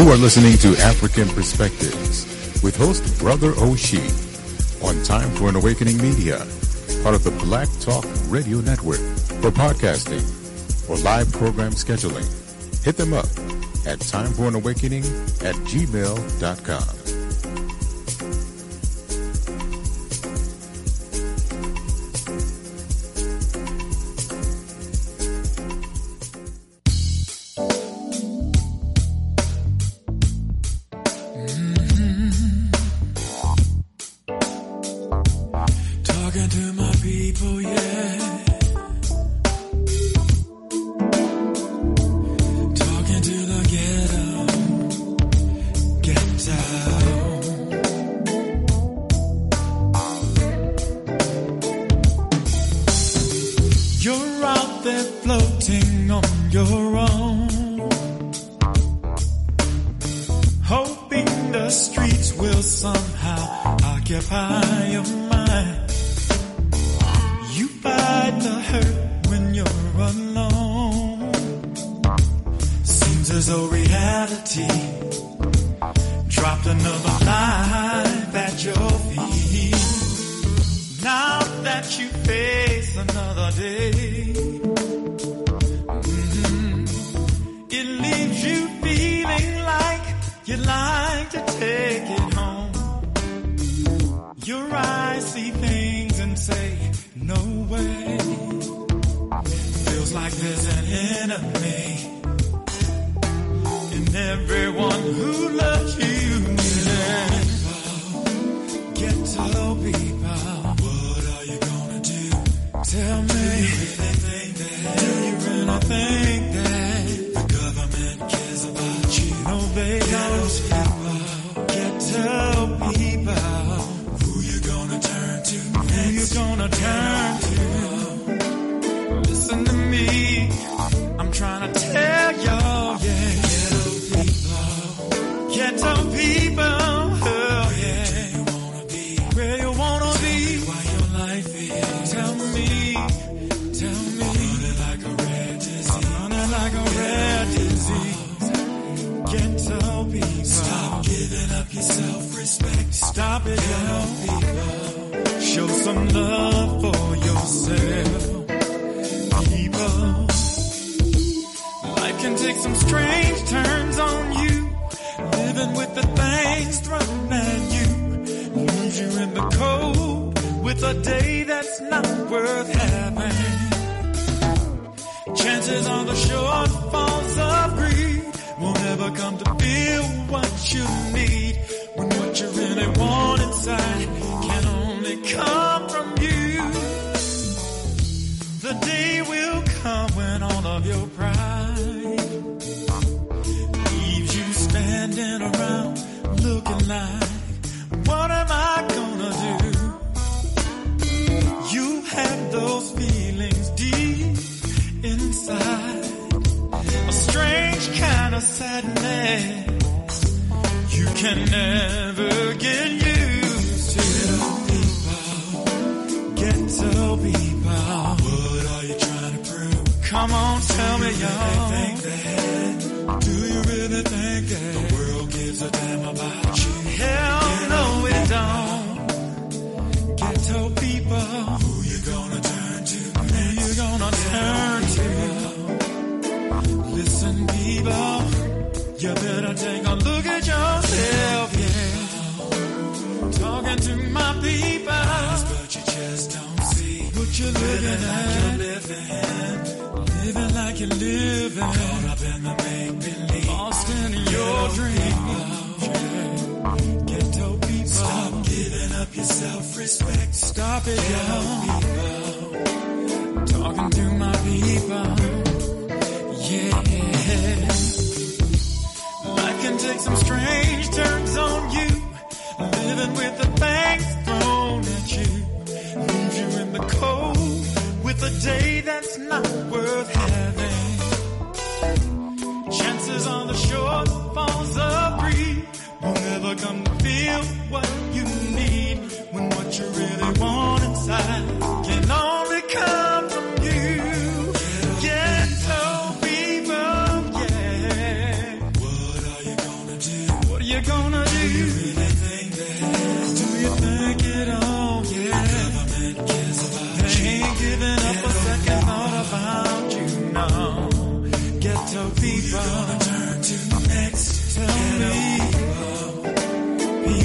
You are listening to African Perspectives with host Brother Oshie on Time for an Awakening Media, part of the Black Talk Radio Network. For podcasting or live program scheduling, hit them up at timeforanawakening@gmail.com. Can only come from you. Ghetto people, yeah.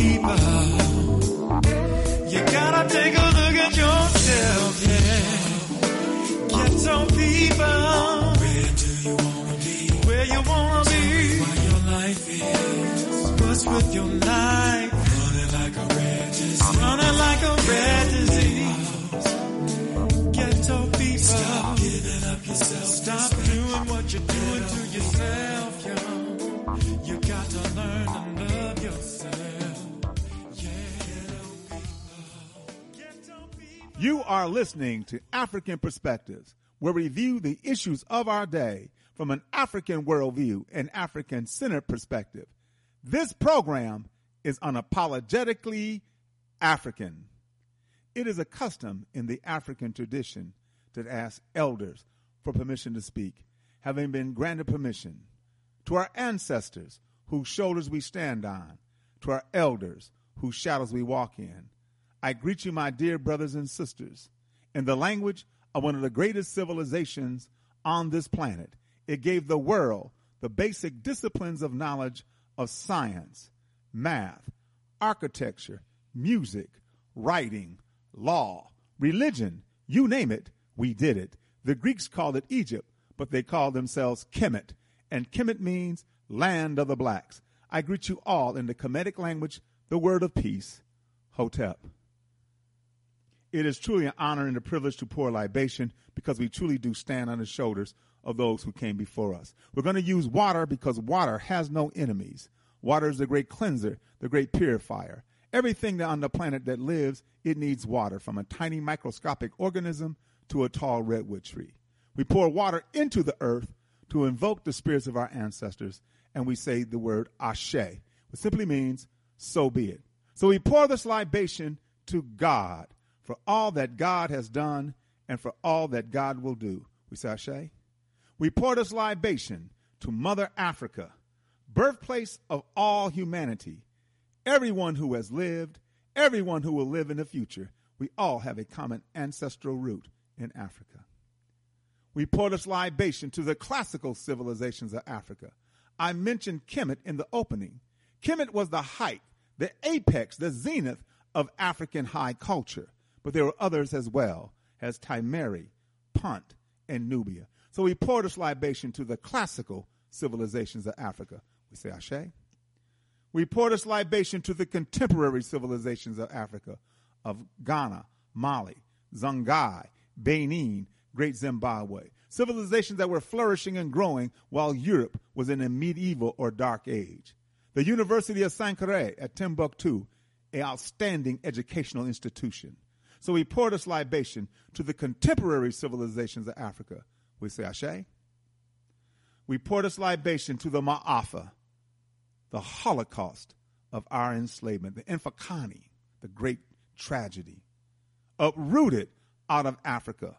people. You gotta take a look at yourself, yeah. Ghetto people. Where do you wanna be? Where you wanna be? What your life is. What's with your life? Running like a red disease. Running like a red disease. Ghetto people. Stop giving up yourself. Stop doing what you're doing to yourself, yo. You got to learn to love yourself. You are listening to African Perspectives, where we review the issues of our day from an African worldview and African-centered perspective. This program is unapologetically African. It is a custom in the African tradition to ask elders for permission to speak, having been granted permission. To our ancestors, whose shoulders we stand on, to our elders, whose shadows we walk in, I greet you, my dear brothers and sisters, in the language of one of the greatest civilizations on this planet. It gave the world the basic disciplines of knowledge of science, math, architecture, music, writing, law, religion, you name it, we did it. The Greeks called it Egypt, but they called themselves Kemet, and Kemet means land of the blacks. I greet you all in the Kemetic language, the word of peace, Hotep. It is truly an honor and a privilege to pour libation because we truly do stand on the shoulders of those who came before us. We're going to use water because water has no enemies. Water is the great cleanser, the great purifier. Everything on the planet that lives, it needs water, from a tiny microscopic organism to a tall redwood tree. We pour water into the earth to invoke the spirits of our ancestors, and we say the word Ashe, which simply means, so be it. So we pour this libation to God for all that God has done and for all that God will do. We say Ashe. We pour this libation to Mother Africa, birthplace of all humanity. Everyone who has lived, everyone who will live in the future, we all have a common ancestral root in Africa. We pour this libation to the classical civilizations of Africa. I mentioned Kemet in the opening. Kemet was the height, the apex, the zenith of African high culture. But there were others as well, as Timeri, Punt, and Nubia. So we pour this libation to the classical civilizations of Africa. We say Ashe. We pour this libation to the contemporary civilizations of Africa, of Ghana, Mali, Songhai, Benin, Great Zimbabwe. Civilizations that were flourishing and growing while Europe was in a medieval or dark age. The University of Sankore at Timbuktu, an outstanding educational institution. So we pour this libation to the contemporary civilizations of Africa. We say Ashe. We pour this libation to the Ma'afa, the Holocaust of our enslavement, the Infakani, the great tragedy, uprooted out of Africa.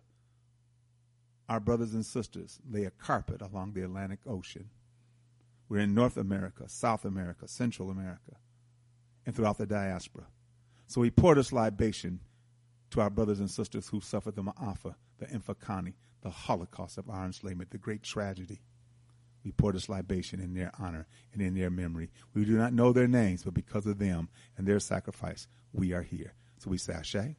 Our brothers and sisters lay a carpet along the Atlantic Ocean. We're in North America, South America, Central America, and throughout the diaspora. So we pour this libation to our brothers and sisters who suffered the Ma'afa, the Infakani, the Holocaust of our enslavement, the great tragedy. We pour this libation in their honor and in their memory. We do not know their names, but because of them and their sacrifice, we are here. So we say Ashe.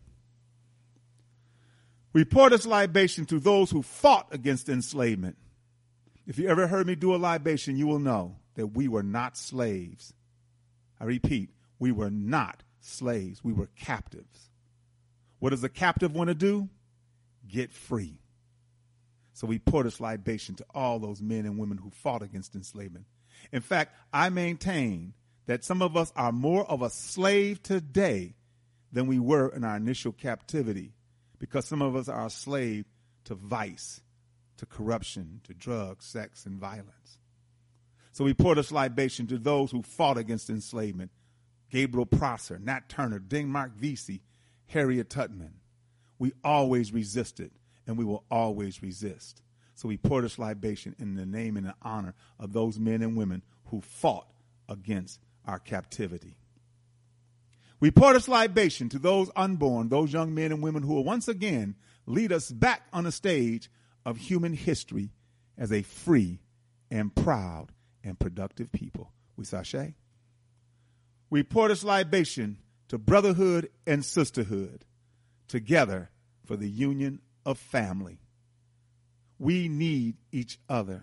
We pour this libation to those who fought against enslavement. If you ever heard me do a libation, you will know that we were not slaves. I repeat, we were not slaves. We were captives. What does a captive want to do? Get free. So we pour this libation to all those men and women who fought against enslavement. In fact, I maintain that some of us are more of a slave today than we were in our initial captivity, because some of us are a slave to vice, to corruption, to drugs, sex, and violence. So we pour this libation to those who fought against enslavement. Gabriel Prosser, Nat Turner, Denmark Vesey, Harriet Tubman. We always resisted, and we will always resist. So we pour this libation in the name and the honor of those men and women who fought against our captivity. We pour this libation to those unborn, those young men and women who will once again lead us back on the stage of human history as a free and proud and productive people. We say Ashe. We pour this libation to brotherhood and sisterhood, together for the union of family. We need each other.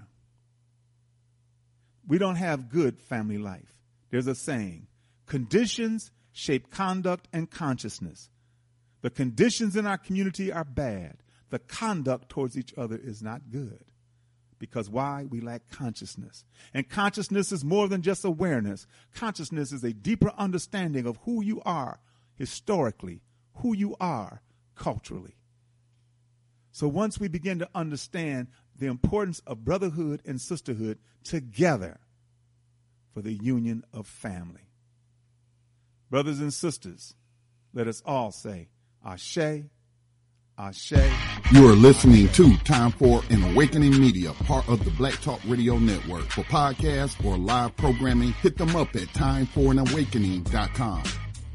We don't have good family life. There's a saying, conditions shape conduct and consciousness. The conditions in our community are bad. The conduct towards each other is not good. Because why? We lack consciousness. And consciousness is more than just awareness. Consciousness is a deeper understanding of who you are historically, who you are culturally. So once we begin to understand the importance of brotherhood and sisterhood together for the union of family. Brothers and sisters, let us all say, Ashe, Ashe. You are listening to Time for an Awakening Media, part of the Black Talk Radio Network. For podcasts or live programming, hit them up at timeforanawakening.com.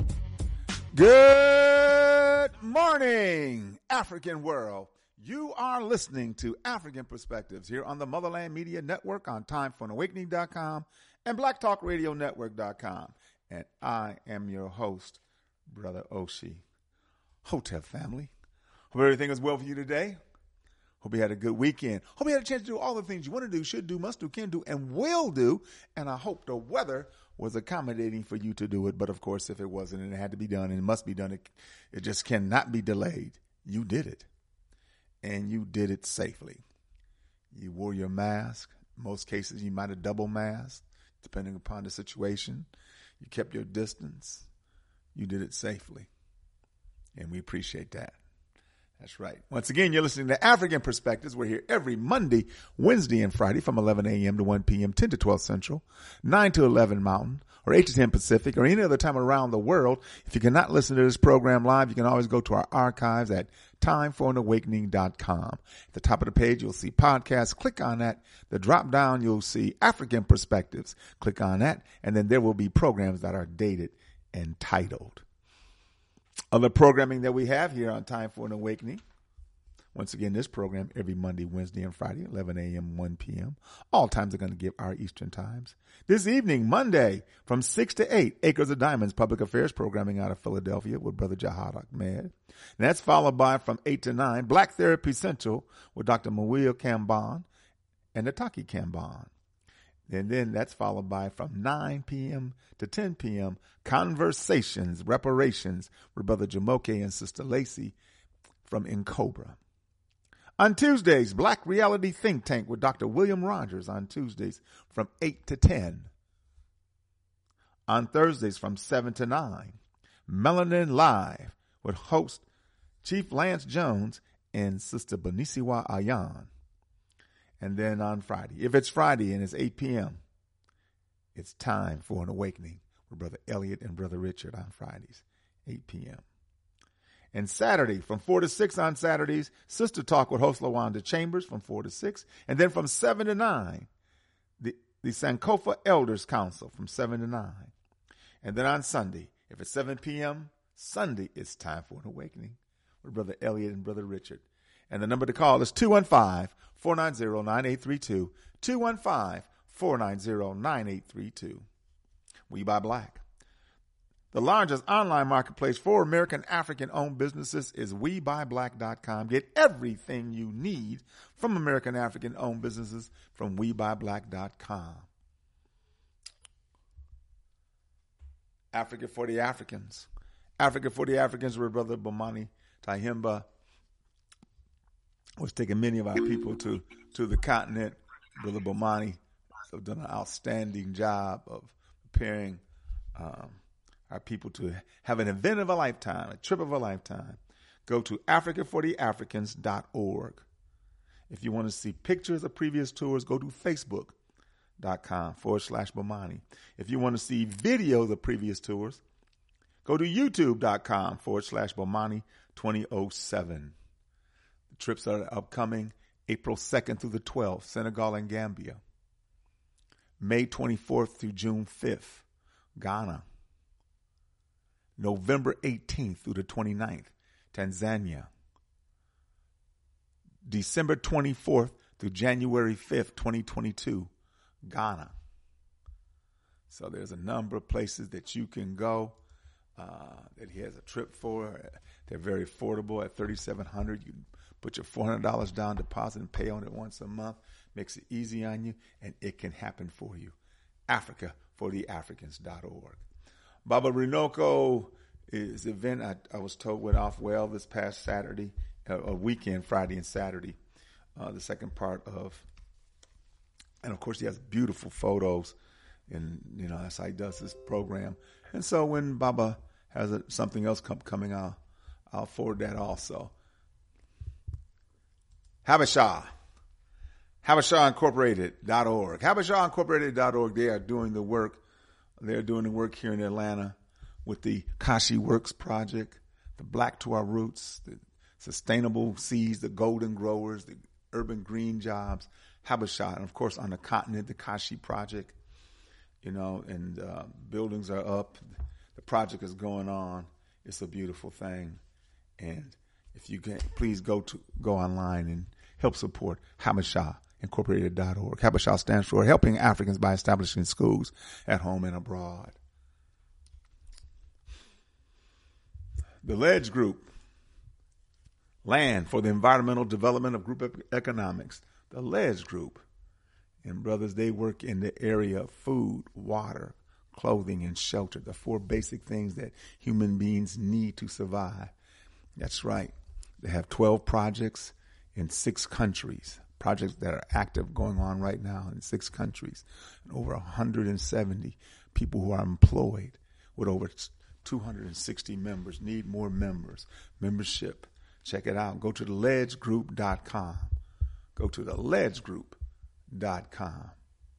Good morning, African world. You are listening to African Perspectives here on the Motherland Media Network on timeforanawakening.com and blacktalkradionetwork.com. And I am your host, Brother Oshie. Hotep family. Hope everything is well for you today. Hope you had a good weekend. Hope you had a chance to do all the things you want to do, should do, must do, can do, and will do. And I hope the weather was accommodating for you to do it. But of course, if it wasn't and it had to be done and it must be done, it just cannot be delayed. You did it. And you did it safely. You wore your mask. In most cases, you might have double masked, depending upon the situation. You kept your distance. You did it safely. And we appreciate that. That's right. Once again, you're listening to African Perspectives. We're here every Monday, Wednesday, and Friday from 11 a.m. to 1 p.m., 10 to 12 Central, 9 to 11 Mountain, or 8 to 10 Pacific, or any other time around the world. If you cannot listen to this program live, you can always go to our archives at timeforanawakening.com. At the top of the page, you'll see podcasts. Click on that. The drop down, you'll see African Perspectives. Click on that, and then there will be programs that are dated and titled. Other programming that we have here on Time for an Awakening. Once again, this program every Monday, Wednesday, and Friday, 11 a.m., 1 p.m. All times are going to give our Eastern times. This evening, Monday, from 6 to 8, Acres of Diamonds, public affairs programming out of Philadelphia with Brother Jahad Ahmed. And that's followed by, from 8 to 9, Black Therapy Central with Dr. Mawil Kamban and Nataki Kamban. And then that's followed by, from 9 p.m. to 10 p.m., Conversations, Reparations with Brother Jamoke and Sister Lacey from Incobra. On Tuesdays, Black Reality Think Tank with Dr. William Rogers on Tuesdays from 8 to 10. On Thursdays from 7 to 9, Melanin Live with host Chief Lance Jones and Sister Benisiwa Ayan. And then on Friday, if it's Friday and it's 8 p.m., it's Time for an Awakening with Brother Elliot and Brother Richard on Fridays, 8 p.m. And Saturday, from 4 to 6 on Saturdays, Sister Talk with host LaWanda Chambers from 4 to 6. And then from 7 to 9, the Sankofa Elders Council from 7 to 9. And then on Sunday, if it's 7 p.m., Sunday, it's Time for an Awakening with Brother Elliot and Brother Richard. And the number to call is 215-490-9832, 215-490-9832. We Buy Black. The largest online marketplace for American African-owned businesses is WeBuyBlack.com. Get everything you need from American African-owned businesses from WeBuyBlack.com. Africa for the Africans. Africa for the Africans with Brother Bomani Tahimba was taking many of our people to the continent. Brother Bomani has done an outstanding job of preparing our people to have an event of a lifetime, a trip of a lifetime. Go to africafortheafricans.org. If you want to see pictures of previous tours, go to facebook.com/Bomani. If you want to see videos of previous tours, go to youtube.com/Bomani 2007. The trips are upcoming April 2nd through the 12th, Senegal and Gambia. May 24th through June 5th, Ghana. November 18th through the 29th, Tanzania. December 24th through January 5th, 2022, Ghana. So there's a number of places that you can go that he has a trip for. They're very affordable at $3,700. You put your $400 down deposit and pay on it once a month. Makes it easy on you, and it can happen for you. AfricaForTheAfricans.org. Baba Runoko is the event I was told went off well this past Saturday, a weekend, Friday and Saturday. The second part of, and of course he has beautiful photos, and that's how he does this program. And so when Baba has something else coming out, I'll forward that also. HabashahIncorporated.org. HabashahIncorporated.org. They are doing the work. They're doing the work here in Atlanta with the Kashi Works Project, the Black to Our Roots, the Sustainable Seeds, the Golden Growers, the Urban Green Jobs, Habashah, and of course on the continent, the Kashi Project, and buildings are up. The project is going on. It's a beautiful thing. And if you can, please go online and help support HabashahIncorporated.org. Habashah stands for Helping Africans by Establishing Schools at Home and Abroad. The Ledge Group, Land for the Environmental Development of Group Economics. The Ledge Group. And brothers, they work in the area of food, water, clothing, and shelter, the 4 basic things that human beings need to survive. That's right. They have 12 projects in 6 countries, projects that are active going on right now in 6 countries, and over 170 people who are employed with over 260 members. Need more members. Membership. Check it out. Go to theledgegroup.com. Go to theledgegroup.com.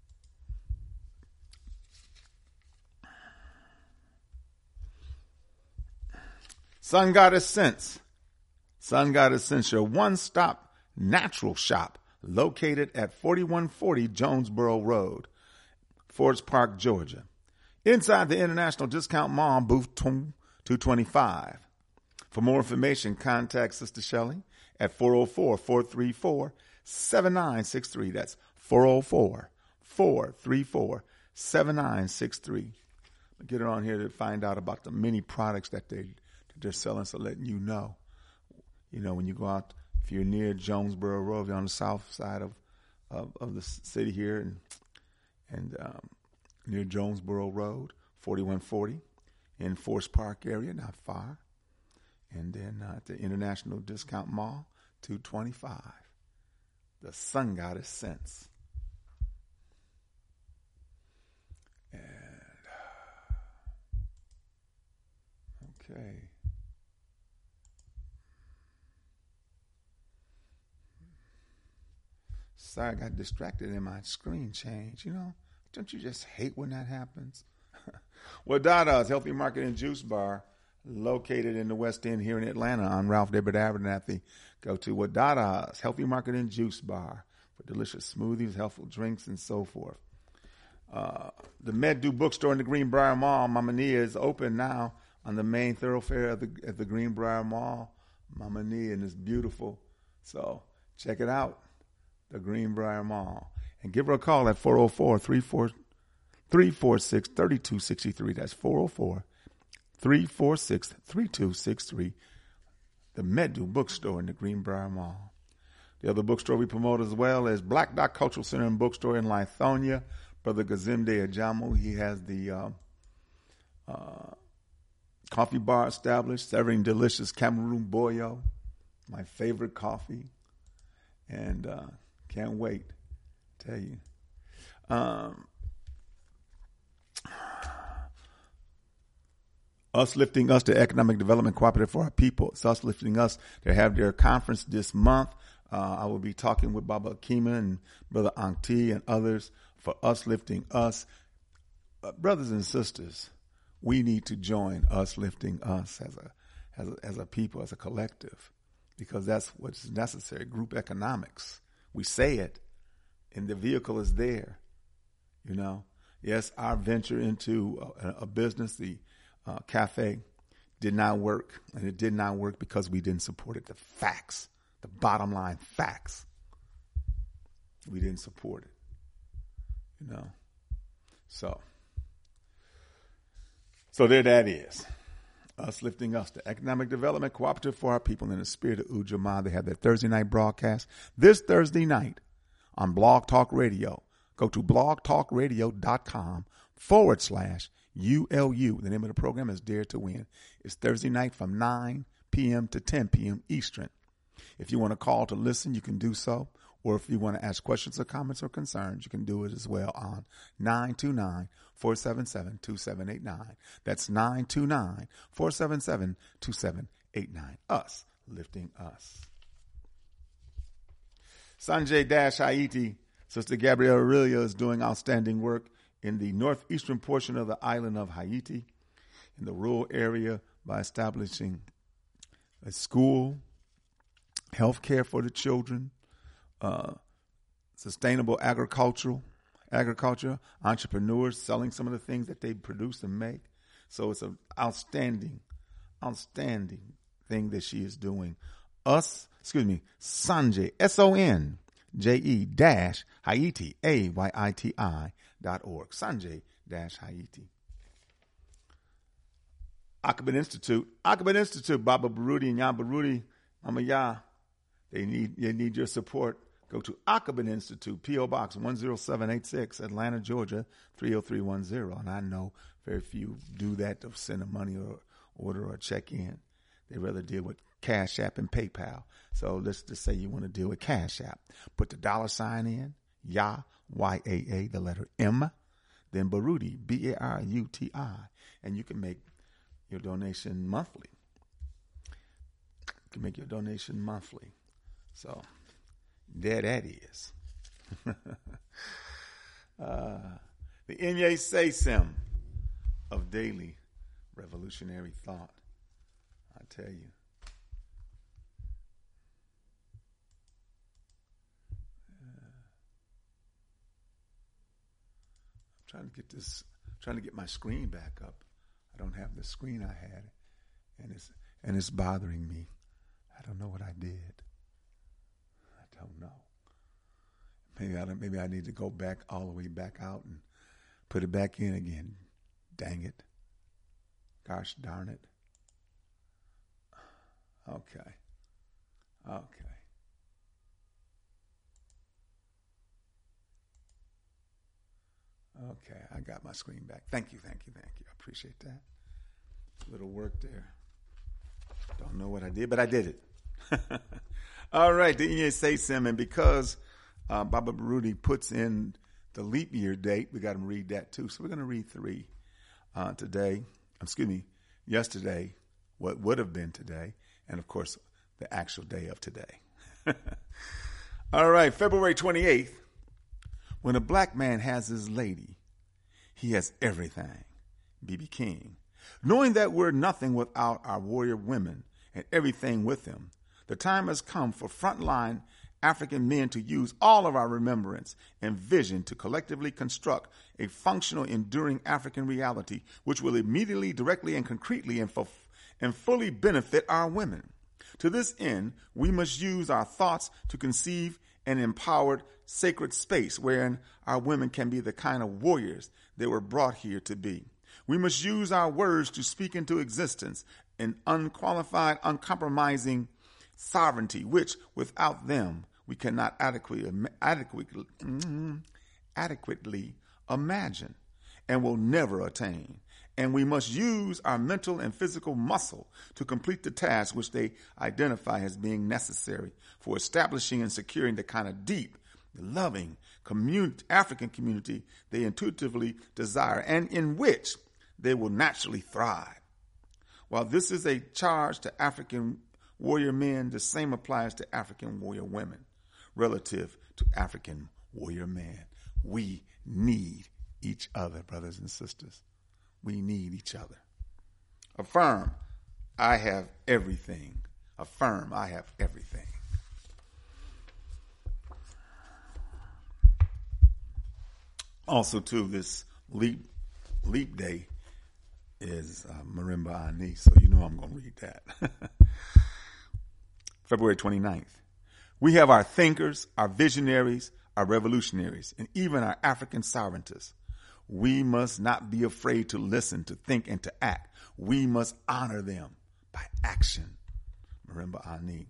Sun Goddess Sense. Sun Goddess Sense, your one-stop natural shop located at 4140 Jonesboro Road, Forest Park, Georgia. Inside the International Discount Mall, booth 225. For more information, contact Sister Shelley at 404-434-7963. That's 404-434-7963. Get her on here to find out about the many products that they're selling, so letting you know. When you go out, if you're near Jonesboro Road, if you're on the south side of the city here, and near Jonesboro Road, 4140 in Forest Park area, not far. And then at the International Discount Mall, 225. The Sun Goddess Sense. And okay. Sorry, I got distracted in my screen change. Don't you just hate when that happens? Wadada's Healthy Market and Juice Bar, located in the West End here in Atlanta on Ralph David Abernathy. Go to Wadada's Healthy Market and Juice Bar for delicious smoothies, healthful drinks, and so forth. The Medu Bookstore in the Greenbrier Mall, Mama Nia, is open now on the main thoroughfare at the Greenbrier Mall. Mama Nia, and it's beautiful. So check it out, the Greenbrier Mall. And give her a call at 404-346-3263. That's 404-346-3263. The Medu Bookstore in the Greenbrier Mall. The other bookstore we promote as well is Black Dot Cultural Center and Bookstore in Lithonia. Brother Gazimde Ajamu, he has the coffee bar established, serving delicious Cameroon Boyo, my favorite coffee. And can't wait. Tell you. Us Lifting Us, the Economic Development Cooperative for Our People. It's Us Lifting Us. They have their conference this month. I will be talking with Baba Akima and Brother Ankti and others for Us Lifting Us. Brothers and sisters, we need to join Us Lifting Us as a people, as a collective, because that's what's necessary. Group economics. We say it, and the vehicle is there. Yes, our venture into a business, the cafe, did not work, and it did not work because we didn't support it. The facts, the bottom line facts, we didn't support it. So So there that is. Us Lifting Us, the Economic Development Cooperative for Our People in the Spirit of Ujamaa. They have their Thursday night broadcast this Thursday night on Blog Talk Radio. Go to blogtalkradio.com/ULU. The name of the program is Dare to Win. It's Thursday night from 9 p.m. to 10 p.m. Eastern. If you want to call to listen, you can do so. Or if you want to ask questions or comments or concerns, you can do it as well on 929-477-2789. That's 929-477-2789. Us Lifting Us. Sanjay Haiti, Sister Gabrielle Aurelia is doing outstanding work in the northeastern portion of the island of Haiti, in the rural area, by establishing a school, health care for the children, sustainable agriculture, entrepreneurs selling some of the things that they produce and make. So it's an outstanding thing that she is doing. Sanjay, SONJE Haiti, AYITI.org. Sanjay Haiti. Aqaba Institute, Baba Baruti and Ya Baruti, Mama Ya, they need your support. Go to Aqaba Institute, P.O. Box 10786, Atlanta, Georgia, 30310. And I know very few do that, to send a money or order or check in. They rather deal with Cash App and PayPal. So let's just say you want to deal with Cash App. Put the $ in, Ya, Y-A-A, the letter M, then Baruti, B-A-R-U-T-I, and you can make your donation monthly. So there that is. The Inye Sesim of daily revolutionary thought. I tell you. I'm trying to get my screen back up. I don't have the screen I had, and it's bothering me. I don't know what I did. I don't know. Maybe I need to go back all the way back out and put it back in again. Dang it. Gosh darn it. Okay. Okay, I got my screen back. Thank you. I appreciate that. A little work there. Don't know what I did, but I did it. All right, the Inye Sesim, and because Baba Baruti puts in the leap year date, we got to read that too. So we're going to read 3 yesterday, what would have been today, and of course, the actual day of today. All right, February 28th. When a black man has his lady, he has everything. B.B. King. Knowing that we're nothing without our warrior women and everything with them, the time has come for frontline African men to use all of our remembrance and vision to collectively construct a functional, enduring African reality which will immediately, directly, and concretely and fully benefit our women. To this end, we must use our thoughts to conceive an empowered, sacred space wherein our women can be the kind of warriors they were brought here to be. We must use our words to speak into existence an unqualified, uncompromising sovereignty, which without them we cannot adequately imagine and will never attain. And we must use our mental and physical muscle to complete the task which they identify as being necessary for establishing and securing the kind of deep, loving African community they intuitively desire and in which they will naturally thrive. While this is a charge to African warrior men, the same applies to African warrior women relative to African warrior men. We need each other, brothers and sisters. We need each other. Affirm, I have everything. Affirm, I have everything. Also, too, this leap day is Marimba Ani, so you know I'm going to read that. February 29th. We have our thinkers, our visionaries, our revolutionaries, and even our African sovereigntists. We must not be afraid to listen, to think, and to act. We must honor them by action. Marimba Ani.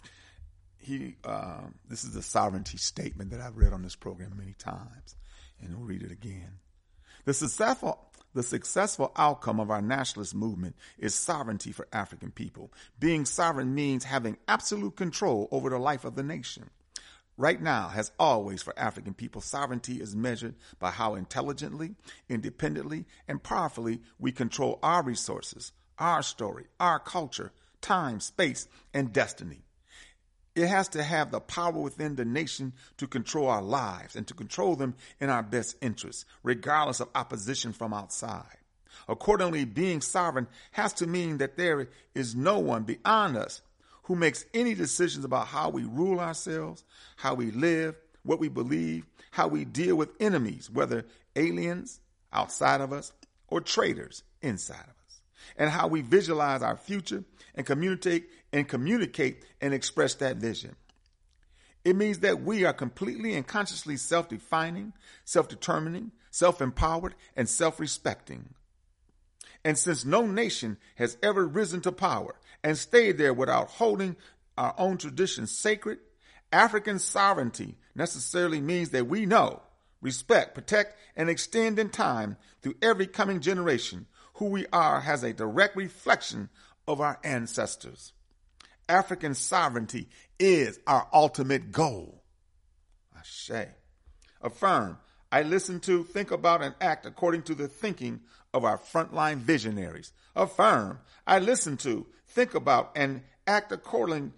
This is the sovereignty statement that I've read on this program many times, and we'll read it again. The successful outcome of our nationalist movement is sovereignty for African people. Being sovereign means having absolute control over the life of the nation. Right now, as always for African people, sovereignty is measured by how intelligently, independently, and powerfully we control our resources, our story, our culture, time, space, and destiny. It has to have the power within the nation to control our lives and to control them in our best interests, regardless of opposition from outside. Accordingly, being sovereign has to mean that there is no one beyond us who makes any decisions about how we rule ourselves, how we live, what we believe, how we deal with enemies, whether aliens outside of us or traitors inside of us, and how we visualize our future and communicate and express that vision. It means that we are completely and consciously self-defining, self-determining, self-empowered, and self-respecting. And since no nation has ever risen to power and stayed there without holding our own traditions sacred, African sovereignty necessarily means that we know, respect, protect, and extend in time through every coming generation who we are has a direct reflection of our ancestors. African sovereignty is our ultimate goal. Ashe. Affirm. I listen to, think about, and act according to the thinking of our frontline visionaries. Affirm. I listen to, think about, and act accordingly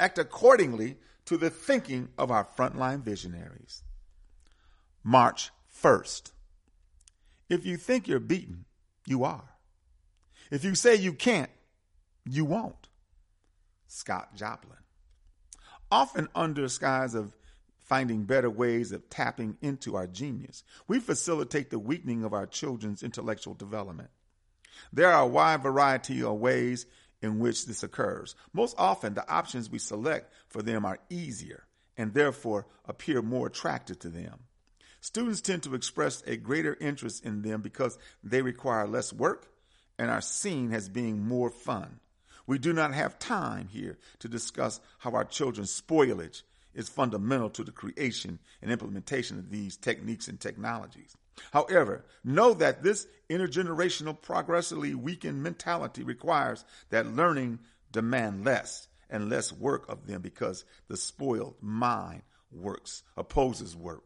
to the thinking of our frontline visionaries. March 1st. If you think you're beaten, you are. If you say you can't, you won't. Scott Joplin. Often under skies of finding better ways of tapping into our genius, we facilitate the weakening of our children's intellectual development. There are a wide variety of ways in which this occurs. Most often, the options we select for them are easier and therefore appear more attractive to them. Students tend to express a greater interest in them because they require less work and are seen as being more fun. We do not have time here to discuss how our children's spoilage is fundamental to the creation and implementation of these techniques and technologies. However, know that this intergenerational progressively weakened mentality requires that learning demand less and less work of them because the spoiled mind opposes work.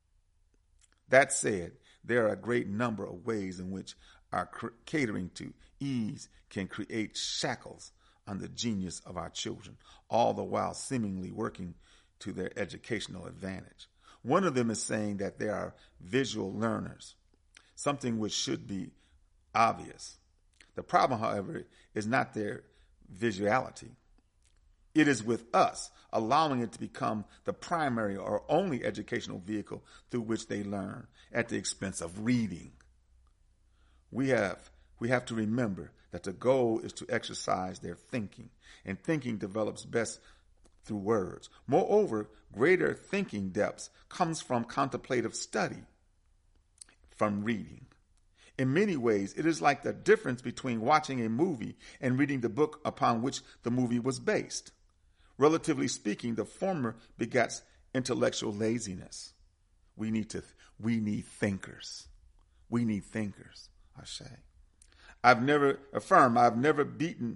That said, there are a great number of ways in which our catering to ease can create shackles on the genius of our children, all the while seemingly working to their educational advantage. One of them is saying that they are visual learners, something which should be obvious. The problem, however, is not their visuality. It is with us, allowing it to become the primary or only educational vehicle through which they learn at the expense of reading. We have to remember that the goal is to exercise their thinking, and thinking develops best through words. Moreover, greater thinking depths comes from contemplative study, from reading. In many ways, it is like the difference between watching a movie and reading the book upon which the movie was based. Relatively speaking, the former begets intellectual laziness. We need thinkers. We need thinkers, I say. I am never beaten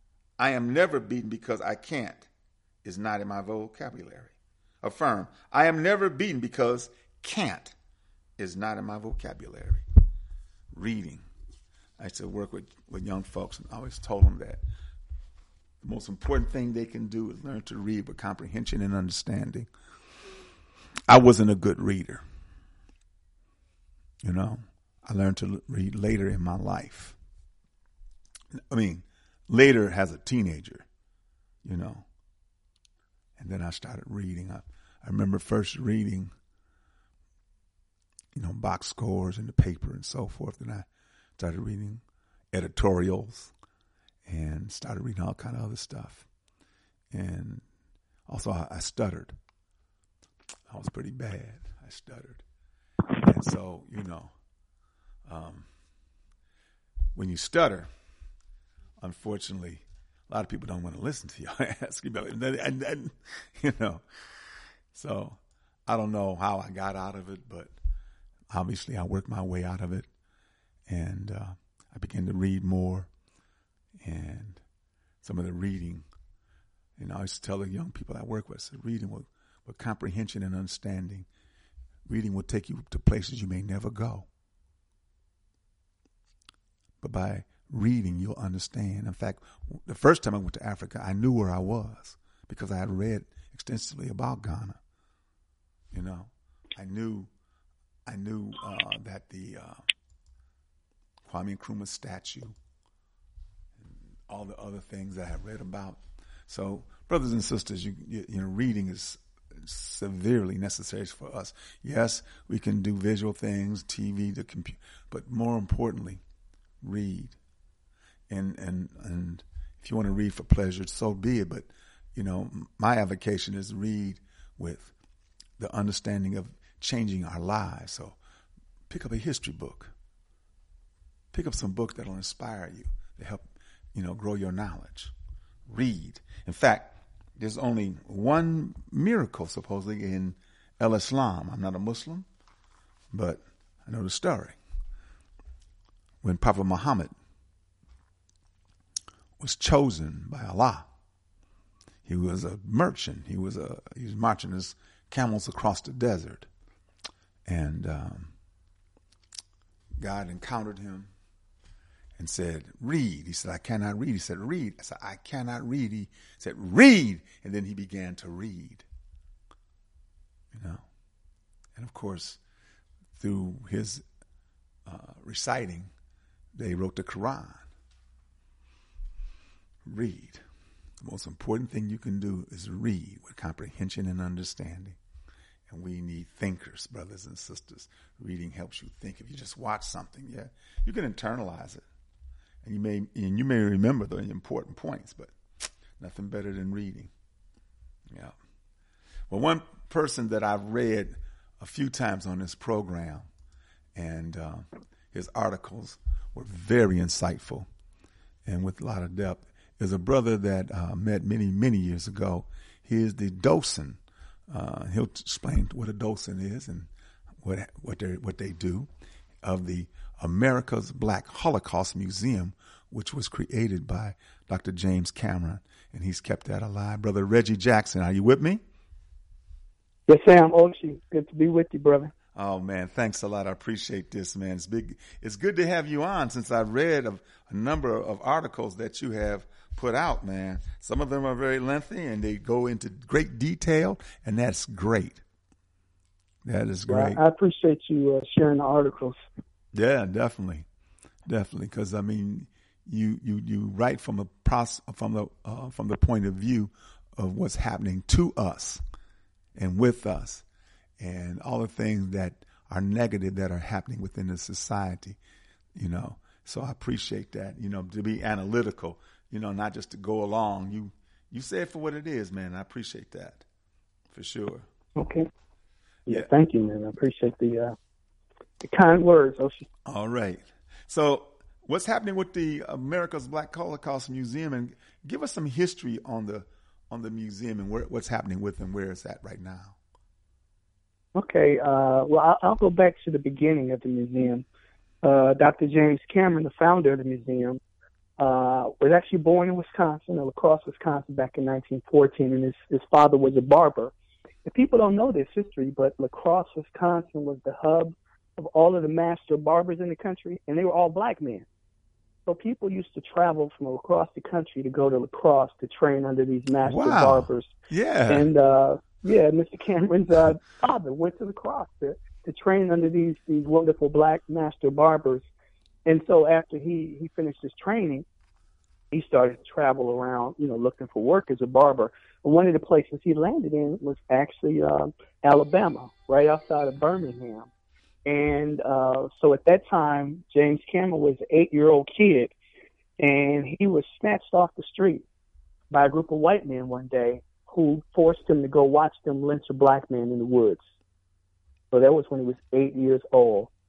because I can't is not in my vocabulary. Affirm. I am never beaten because can't is not in my vocabulary. Reading. I used to work with young folks, and I always told them that the most important thing they can do is learn to read with comprehension and understanding. I wasn't a good reader. I learned to read later in my life. Later as a teenager, And then I started reading. I remember first reading, box scores in the paper and so forth. And I started reading editorials and started reading all kind of other stuff. And also I stuttered. I was pretty bad. I stuttered. And so, when you stutter, unfortunately, a lot of people don't want to listen to you. Ask you about it, and you know. So I don't know how I got out of it, but obviously I worked my way out of it, and I began to read more, and some of the reading. You know, I used to tell the young people I work with, I said, reading with comprehension and understanding. Reading will take you to places you may never go. But by reading, you'll understand. In fact, the first time I went to Africa, I knew where I was because I had read extensively about Ghana. You know, I knew that the Kwame Nkrumah statue and all the other things that I had read about. So, brothers and sisters, you know, reading is severely necessary for us. Yes, we can do visual things, TV, the computer, but more importantly, read. And if you want to read for pleasure, so be it. But, you know, my avocation is read with the understanding of changing our lives. So pick up a history book. Pick up some books that will inspire you, to help, you know, grow your knowledge. Read. In fact, there's only one miracle, supposedly, in Islam. I'm not a Muslim, but I know the story. When Prophet Muhammad was chosen by Allah, he was a merchant. He was marching his camels across the desert, and God encountered him and said, read. He said, I cannot read. He said, read. I said, I cannot read. He said, read. And then he began to read. You know, and of course, through his reciting, they wrote the Quran. Read. The most important thing you can do is read with comprehension and understanding. And we need thinkers, brothers and sisters. Reading helps you think. If you just watch something, yeah, you can internalize it. And you may remember the important points, but nothing better than reading. Yeah. Well, one person that I've read a few times on this program, and his articles were very insightful and with a lot of depth, is a brother that I met many years ago. He is the docent. He'll explain what a docent is and what they do, of the America's Black Holocaust Museum, which was created by Dr. James Cameron, and he's kept that alive. Brother Reggie Jackson, are you with me? Yes, Sam. Oshie, good to be with you, brother. Oh, man, thanks a lot. I appreciate this, man. It's good to have you on, since I've read a number of articles that you have put out, man. Some of them are very lengthy, and they go into great detail, and that's great. That is great. I appreciate you sharing the articles. Yeah, definitely, because I mean, you write from the point of view of what's happening to us and with us, and all the things that are negative that are happening within the society, you know. So I appreciate that, you know, to be analytical, you know, not just to go along. You say it for what it is, man. I appreciate that, for sure. Okay. Yeah, thank you, man. I appreciate the kind words, Oshie. All right. So what's happening with the America's Black Holocaust Museum, and give us some history on the museum and what's happening with them, where it's at right now. Okay. Well, I'll go back to the beginning of the museum. Dr. James Cameron, the founder of the museum, was actually born in Wisconsin, La Crosse, Wisconsin, back in 1914, and his father was a barber. And people don't know this history, but La Crosse, Wisconsin was the hub of all of the master barbers in the country, and they were all black men. So people used to travel from across the country to go to La Crosse to train under these master barbers. Yeah. And, Mr. Cameron's father went to La Crosse to train under these wonderful black master barbers. And so after he finished his training, he started to travel around, you know, looking for work as a barber. And one of the places he landed in was actually Alabama, right outside of Birmingham. And so at that time, James Cameron was an 8-year-old kid, and he was snatched off the street by a group of white men one day who forced him to go watch them lynch a black man in the woods. So that was when he was 8 years old.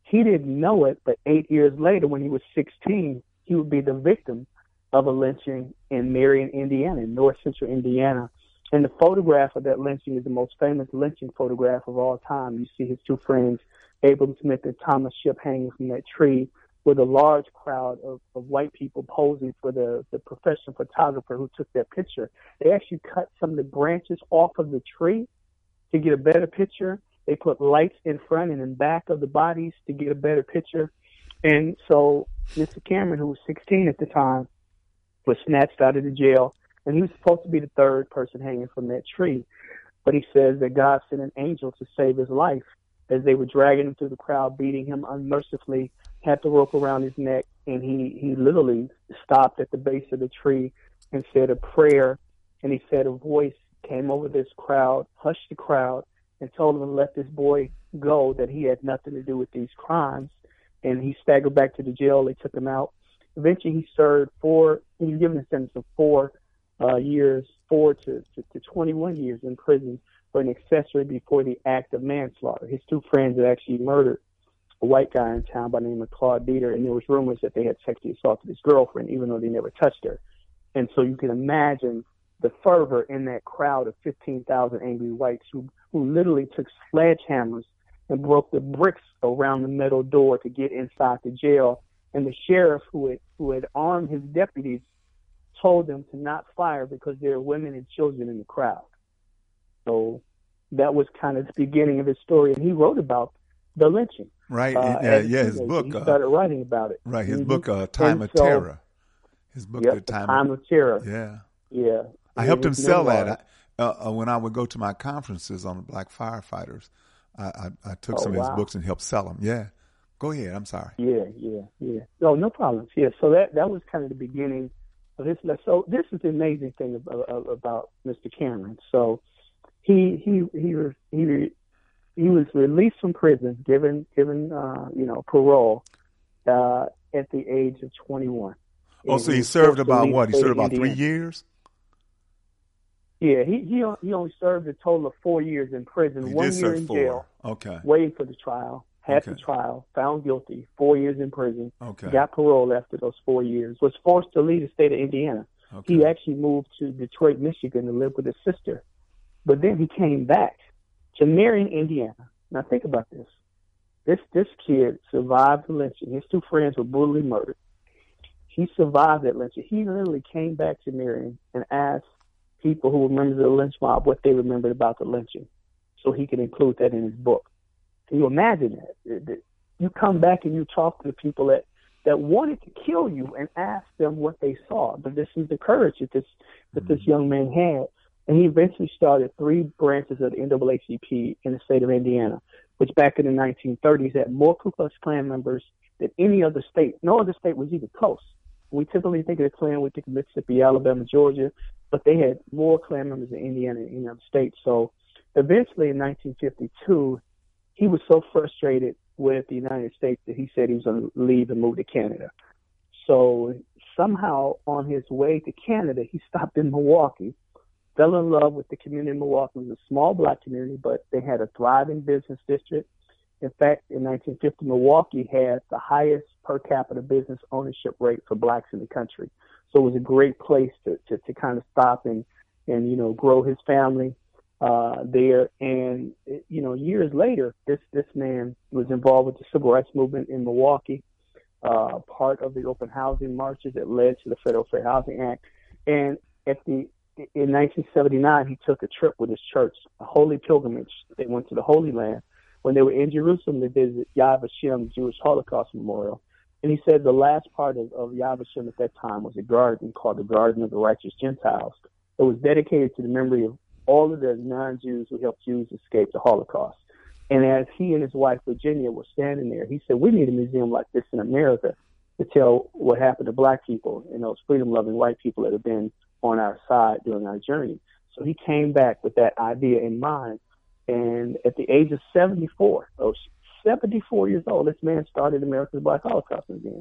He didn't know it, but 8 years later, when he was 16, he would be the victim of a lynching in Marion, Indiana, in north central Indiana. And the photograph of that lynching is the most famous lynching photograph of all time. You see his two friends, Abram Smith and Thomas Shipp, hanging from that tree with a large crowd of white people posing for the professional photographer who took that picture. They actually cut some of the branches off of the tree to get a better picture. They put lights in front and in back of the bodies to get a better picture. And so Mr. Cameron, who was 16 at the time, was snatched out of the jail, and he was supposed to be the third person hanging from that tree. But he says that God sent an angel to save his life as they were dragging him through the crowd, beating him unmercifully, had the rope around his neck, and he literally stopped at the base of the tree and said a prayer, and he said a voice came over this crowd, hushed the crowd, and told him to let this boy go, that he had nothing to do with these crimes. And he staggered back to the jail. They took him out. Eventually, he served he was given a sentence of 4 years, 4 to 21 years in prison for an accessory before the act of manslaughter. His two friends had actually murdered a white guy in town by the name of Claude Dieter, and there was rumors that they had sexually assaulted his girlfriend, even though they never touched her. And so you can imagine the fervor in that crowd of 15,000 angry whites who literally took sledgehammers and broke the bricks around the metal door to get inside the jail. And the sheriff who had armed his deputies told them to not fire because there are women and children in the crowd. So that was kind of the beginning of his story. And he wrote about the lynching. Right. His book. He started writing about it. Right. His book, Time of Terror. His book, Time of Terror. Yeah. Yeah. I helped him sell that. When I would go to my conferences on the black firefighters, I took some of his books and helped sell them. Yeah. Go ahead. I'm sorry. Yeah. No problems. Yeah. So that was kind of the beginning of this. So this is the amazing thing about Mr. Cameron. So he was released from prison, given parole at the age of 21. Oh, so he served about what? He served about 3 years? Yeah, he only served a total of 4 years in prison, He 1 did year serve in 4. jail, Okay. waiting for the trial, had the trial, found guilty, 4 years in prison, Okay. got parole after those 4 years, was forced to leave the state of Indiana. Okay. He actually moved to Detroit, Michigan to live with his sister. But then he came back to Marion, Indiana. Now think about this. This kid survived the lynching. His two friends were brutally murdered. He survived that lynching. He literally came back to Marion and asked people who remember the lynch mob what they remembered about the lynching, so he could include that in his book. Can you imagine that? You come back and you talk to the people that wanted to kill you and ask them what they saw. But this is the courage that this young man had. And he eventually started 3 branches of the NAACP in the state of Indiana, which back in the 1930s had more Ku Klux Klan members than any other state. No other state was even close. We typically think of the Klan, we think of Mississippi, Alabama, Georgia, but they had more Klan members in Indiana than any other state. So eventually in 1952, he was so frustrated with the United States that he said he was going to leave and move to Canada. So somehow on his way to Canada, he stopped in Milwaukee, fell in love with the community in Milwaukee. It was a small black community, but they had a thriving business district. In fact, in 1950, Milwaukee had the highest per capita business ownership rate for blacks in the country. So it was a great place to kind of stop and grow his family there. And, years later, this man was involved with the civil rights movement in Milwaukee, part of the open housing marches that led to the Federal Fair Housing Act. And in 1979, he took a trip with his church, a holy pilgrimage. They went to the Holy Land. When they were in Jerusalem, they visited Yad Vashem, Jewish Holocaust Memorial. And he said the last part of Yad Vashem at that time was a garden called the Garden of the Righteous Gentiles. It was dedicated to the memory of all of the non-Jews who helped Jews escape the Holocaust. And as he and his wife, Virginia, were standing there, he said, we need a museum like this in America to tell what happened to black people and those freedom-loving white people that have been on our side during our journey. So he came back with that idea in mind. And at the age of 74 years old, this man started America's Black Holocaust Museum,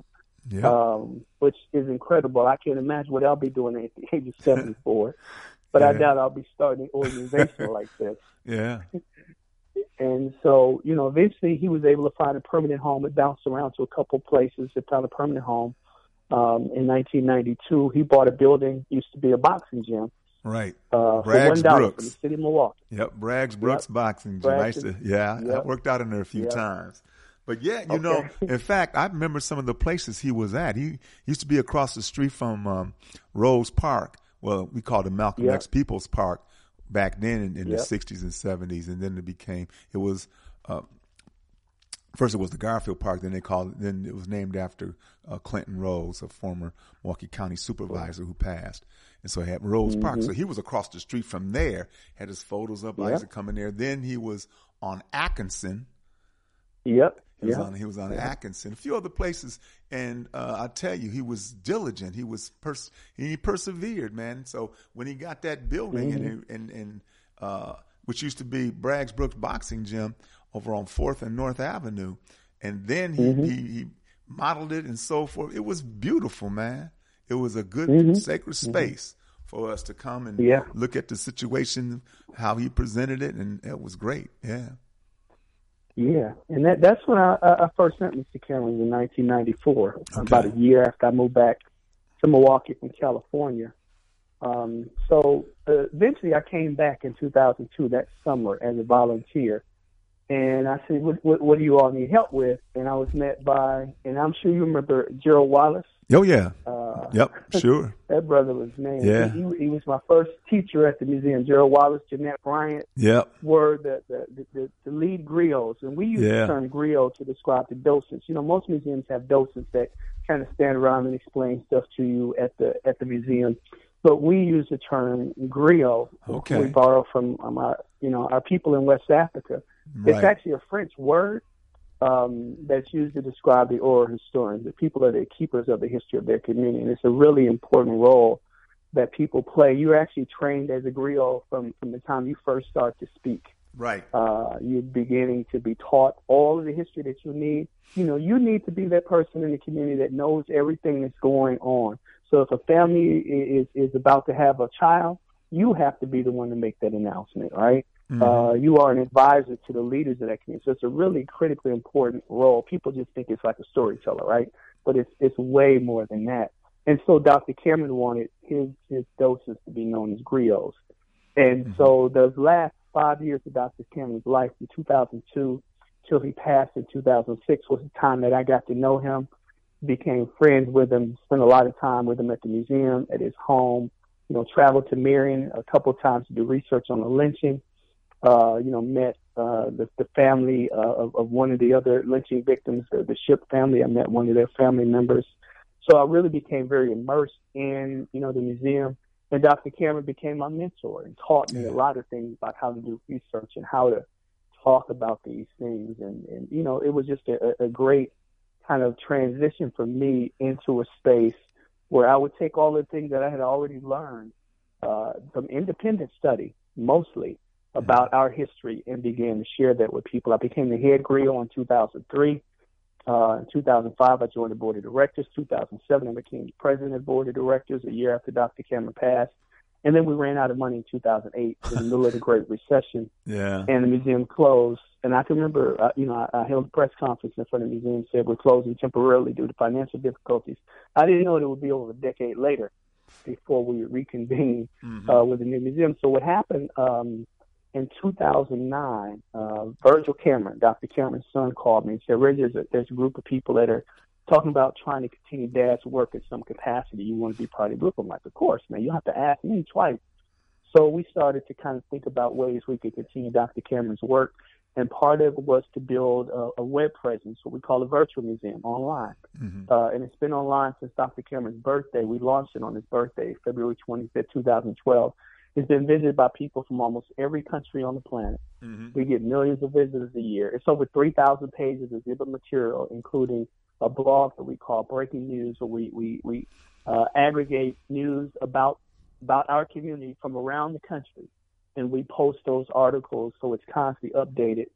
which is incredible. I can't imagine what I'll be doing at the age of 74, but I doubt I'll be starting an organization like this. Yeah. And so, eventually he was able to find a permanent home. It bounced around to a couple places. He found a permanent home. In 1992, he bought a building, used to be a boxing gym. Right. For Braggs $1 Brooks. in the city of Milwaukee. Yep, Braggs Brooks Boxing Gym. I worked out in there a few times. But in fact, I remember some of the places he was at. He used to be across the street from Rose Park. Well, we called it Malcolm X People's Park back then in the 60s and 70s. And then it was first it was the Garfield Park, then it was named after Clinton Rose, a former Milwaukee County supervisor who passed. And so he had Rose Park. So he was across the street from there, had his photos up. I used to come in there. Then he was on Atkinson. Yep. He was on Atkinson, a few other places. And I tell you, he was diligent. He persevered, man. So when he got that building and which used to be Braggs Brooks Boxing Gym over on 4th and North Avenue, and then he modeled it and so forth. It was beautiful, man. It was a good sacred space for us to come and look at the situation, how he presented it, and it was great. Yeah. Yeah, and that's when I first met Mr. Cameron in 1994, about a year after I moved back to Milwaukee from California. So eventually I came back in 2002, that summer, as a volunteer. And I said, what do you all need help with? And I was met by, and I'm sure you remember Gerald Wallace. Oh, yeah. Yep, sure. That brother was, man, yeah. He was my first teacher at the museum. Gerald Wallace, Jeanette Bryant were the lead griots. And we use the term griot to describe the docents. Most museums have docents that kind of stand around and explain stuff to you at the museum. But we use the term griot. Okay. We borrow from our people in West Africa. Right. It's actually a French word that's used to describe the oral historians. The people are the keepers of the history of their community, and it's a really important role that people play. You're actually trained as a griot from the time you first start to speak. Right. You're beginning to be taught all of the history that you need. You need to be that person in the community that knows everything that's going on. So if a family is about to have a child, you have to be the one to make that announcement, right? Mm-hmm. You are an advisor to the leaders of that community. So it's a really critically important role. People just think it's like a storyteller, right? But it's way more than that. And so Dr. Cameron wanted his docents to be known as griots. And so the last 5 years of Dr. Cameron's life, from 2002 till he passed in 2006, was the time that I got to know him, became friends with him, spent a lot of time with him at the museum, at his home, traveled to Marion a couple of times to do research on the lynching. Met the family of one of the other lynching victims, the Shipp family. I met one of their family members. So I really became very immersed in, the museum. And Dr. Cameron became my mentor and taught me a lot of things about how to do research and how to talk about these things. And it was just a great kind of transition for me into a space where I would take all the things that I had already learned from independent study, mostly, about our history, and began to share that with people. I became the head griot in 2003. In 2005, I joined the board of directors. 2007, I became the president of the board of directors, a year after Dr. Cameron passed. And then we ran out of money in 2008 in the middle of the Great Recession. Yeah. And the museum closed. And I can remember, I held a press conference in front of the museum, said we're closing temporarily due to financial difficulties. I didn't know it would be over a decade later before we would reconvene with the new museum. So what happened in 2009, Virgil Cameron, Dr. Cameron's son, called me and said, Reggie, there's a group of people that are talking about trying to continue Dad's work in some capacity. You want to be part of the group? I'm like, of course, man. You have to ask me twice. So we started to kind of think about ways we could continue Dr. Cameron's work. And part of it was to build a web presence, what we call a virtual museum, online. And it's been online since Dr. Cameron's birthday. We launched it on his birthday, February 25th, 2012. It's been visited by people from almost every country on the planet. We get millions of visitors a year. It's over 3,000 pages of exhibit material, including a blog that we call Breaking News, where we aggregate news about our community from around the country, and we post those articles so it's constantly updated.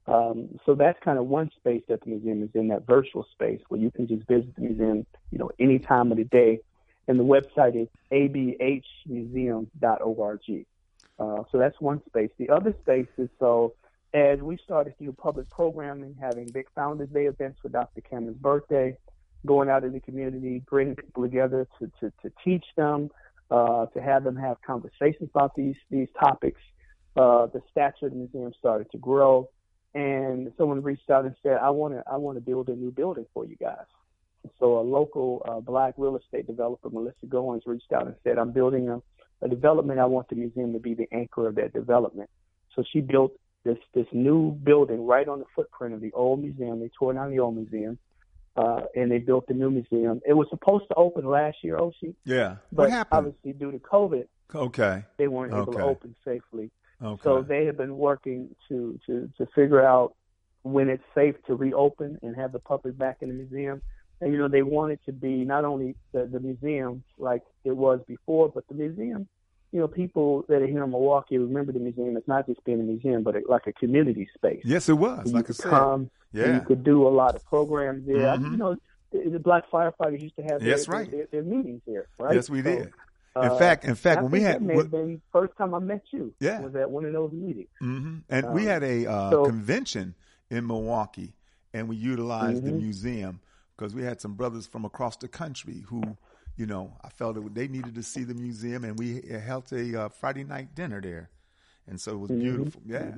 So that's kind of one space that the museum is in, that virtual space where you can just visit the museum, any time of the day. And the website is abhmuseum.org. So that's one space. The other space is, so as we started to do public programming, having big Founders Day events for Dr. Cameron's birthday, going out in the community, bringing people together to teach them, to have them have conversations about these topics, the stature of the museum started to grow. And someone reached out and said, I want to build a new building for you guys. So a local black real estate developer, Melissa Goins, reached out and said, I'm building a development. I want the museum to be the anchor of that development. So she built this new building right on the footprint of the old museum. They tore down the old museum, and they built the new museum. It was supposed to open last year, Oshie. Yeah. But what happened? obviously due to COVID, they weren't able to open safely. Okay. So they have been working to figure out when it's safe to reopen and have the public back in the museum. And, they want it to be not only the museum like it was before, but the museum, people that are here in Milwaukee remember the museum as not just being a museum, but like a community space. Yes, it was. Like I said. Come, yeah. You could do a lot of programs there. Mm-hmm. The black firefighters used to have their meetings here, right? Yes, we did. In fact, when we had, that may have been the first time I met you. Yeah. Was at one of those meetings. Mm-hmm. And we had a convention in Milwaukee, and we utilized the museum because we had some brothers from across the country who, I felt that they needed to see the museum, and we held a Friday night dinner there, and so it was beautiful. Yeah.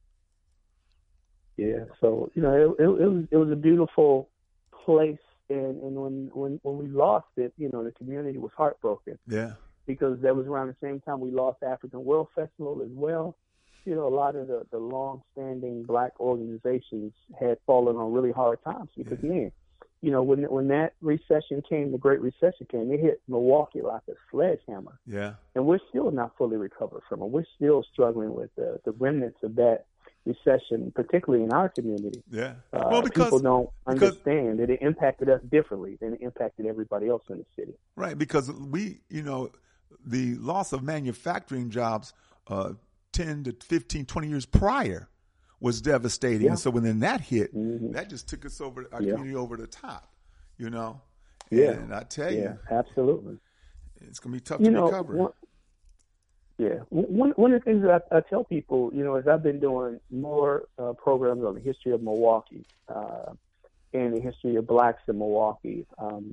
Yeah. So it was a beautiful place. And when we lost it, the community was heartbroken. Yeah. Because that was around the same time we lost African World Festival as well. A lot of the long-standing black organizations had fallen on really hard times because, when that recession came, the Great Recession came, it hit Milwaukee like a sledgehammer. Yeah. And we're still not fully recovered from it. We're still struggling with the remnants of that recession, particularly in our community. Yeah. Because people don't understand that it impacted us differently than it impacted everybody else in the city. Right. Because we, the loss of manufacturing jobs 10 to 15, 20 years prior was devastating. Yeah. And so when that hit, that just took us our community over the top, Yeah. And I tell you. Absolutely. It's going to be tough to recover. One of the things that I tell people, is I've been doing more programs on the history of Milwaukee and the history of blacks in Milwaukee.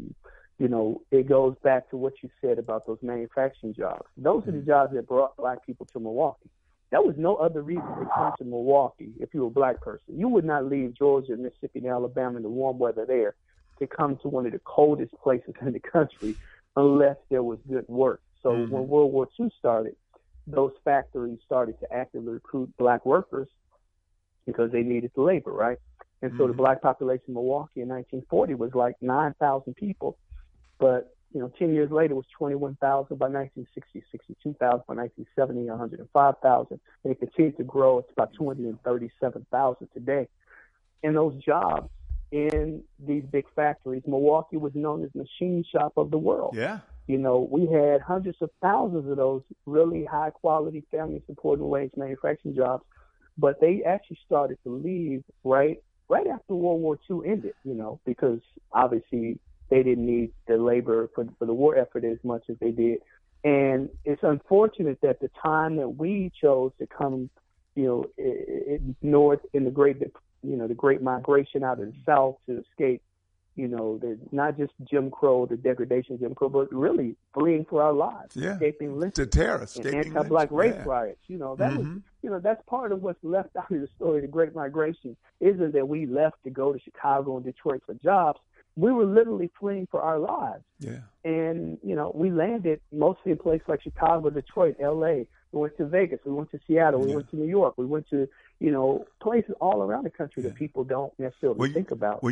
It goes back to what you said about those manufacturing jobs. Those are the jobs that brought black people to Milwaukee. That was no other reason to come to Milwaukee if you were a black person. You would not leave Georgia, Mississippi, and Alabama in the warm weather there to come to one of the coldest places in the country unless there was good work. So when World War II started, those factories started to actively recruit black workers because they needed the labor, right? And so the black population in Milwaukee in 1940 was like 9,000 people. But, 10 years later it was 21,000 by 1960, 62,000 by 1970, 105,000. And it continued to grow. It's about 237,000 today. And those jobs in these big factories, Milwaukee was known as machine shop of the world. Yeah. We had hundreds of thousands of those really high quality family supporting wage manufacturing jobs, but they actually started to leave right after World War II ended, because obviously they didn't need the labor for the war effort as much as they did. And it's unfortunate that the time that we chose to come, north in the great migration out of the South to escape, not just Jim Crow, the degradation of Jim Crow, but really fleeing for our lives, escaping lynching, to terrorists, anti-black race riots. That was, that's part of what's left out of the story of the Great Migration. Isn't that we left to go to Chicago and Detroit for jobs? We were literally fleeing for our lives. Yeah. And, we landed mostly in places like Chicago, Detroit, L.A. We went to Vegas. We went to Seattle. We went to New York. We went to, places all around the country that people don't necessarily think about.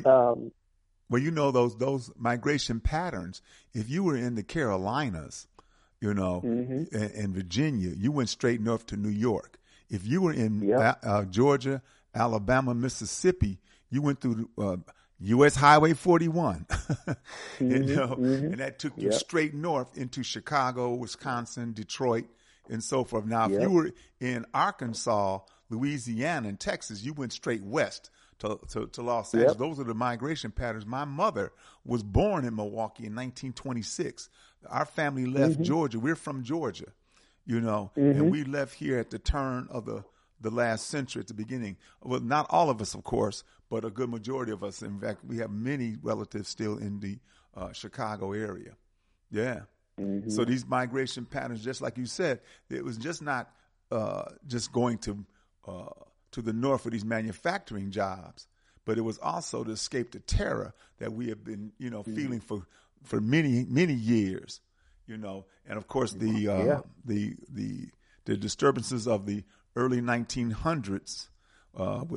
Those migration patterns, if you were in the Carolinas, and Virginia, you went straight north to New York. If you were in Georgia, Alabama, Mississippi, you went through U.S. Highway 41, and that took you straight north into Chicago, Wisconsin, Detroit, and so forth. Now, if you were in Arkansas, Louisiana, and Texas, you went straight west to Los Angeles. Those are the migration patterns. My mother was born in Milwaukee in 1926. Our family left Georgia. We're from Georgia, and we left here at the turn of the the last century at the beginning. Well, not all of us, of course, but a good majority of us. In fact, we have many relatives still in the Chicago area. Yeah. Mm-hmm. So these migration patterns, just like you said, it was just not just going to the north for these manufacturing jobs, but it was also to escape the terror that we have been, feeling for many, many years, and of course the disturbances of the early 1900s, what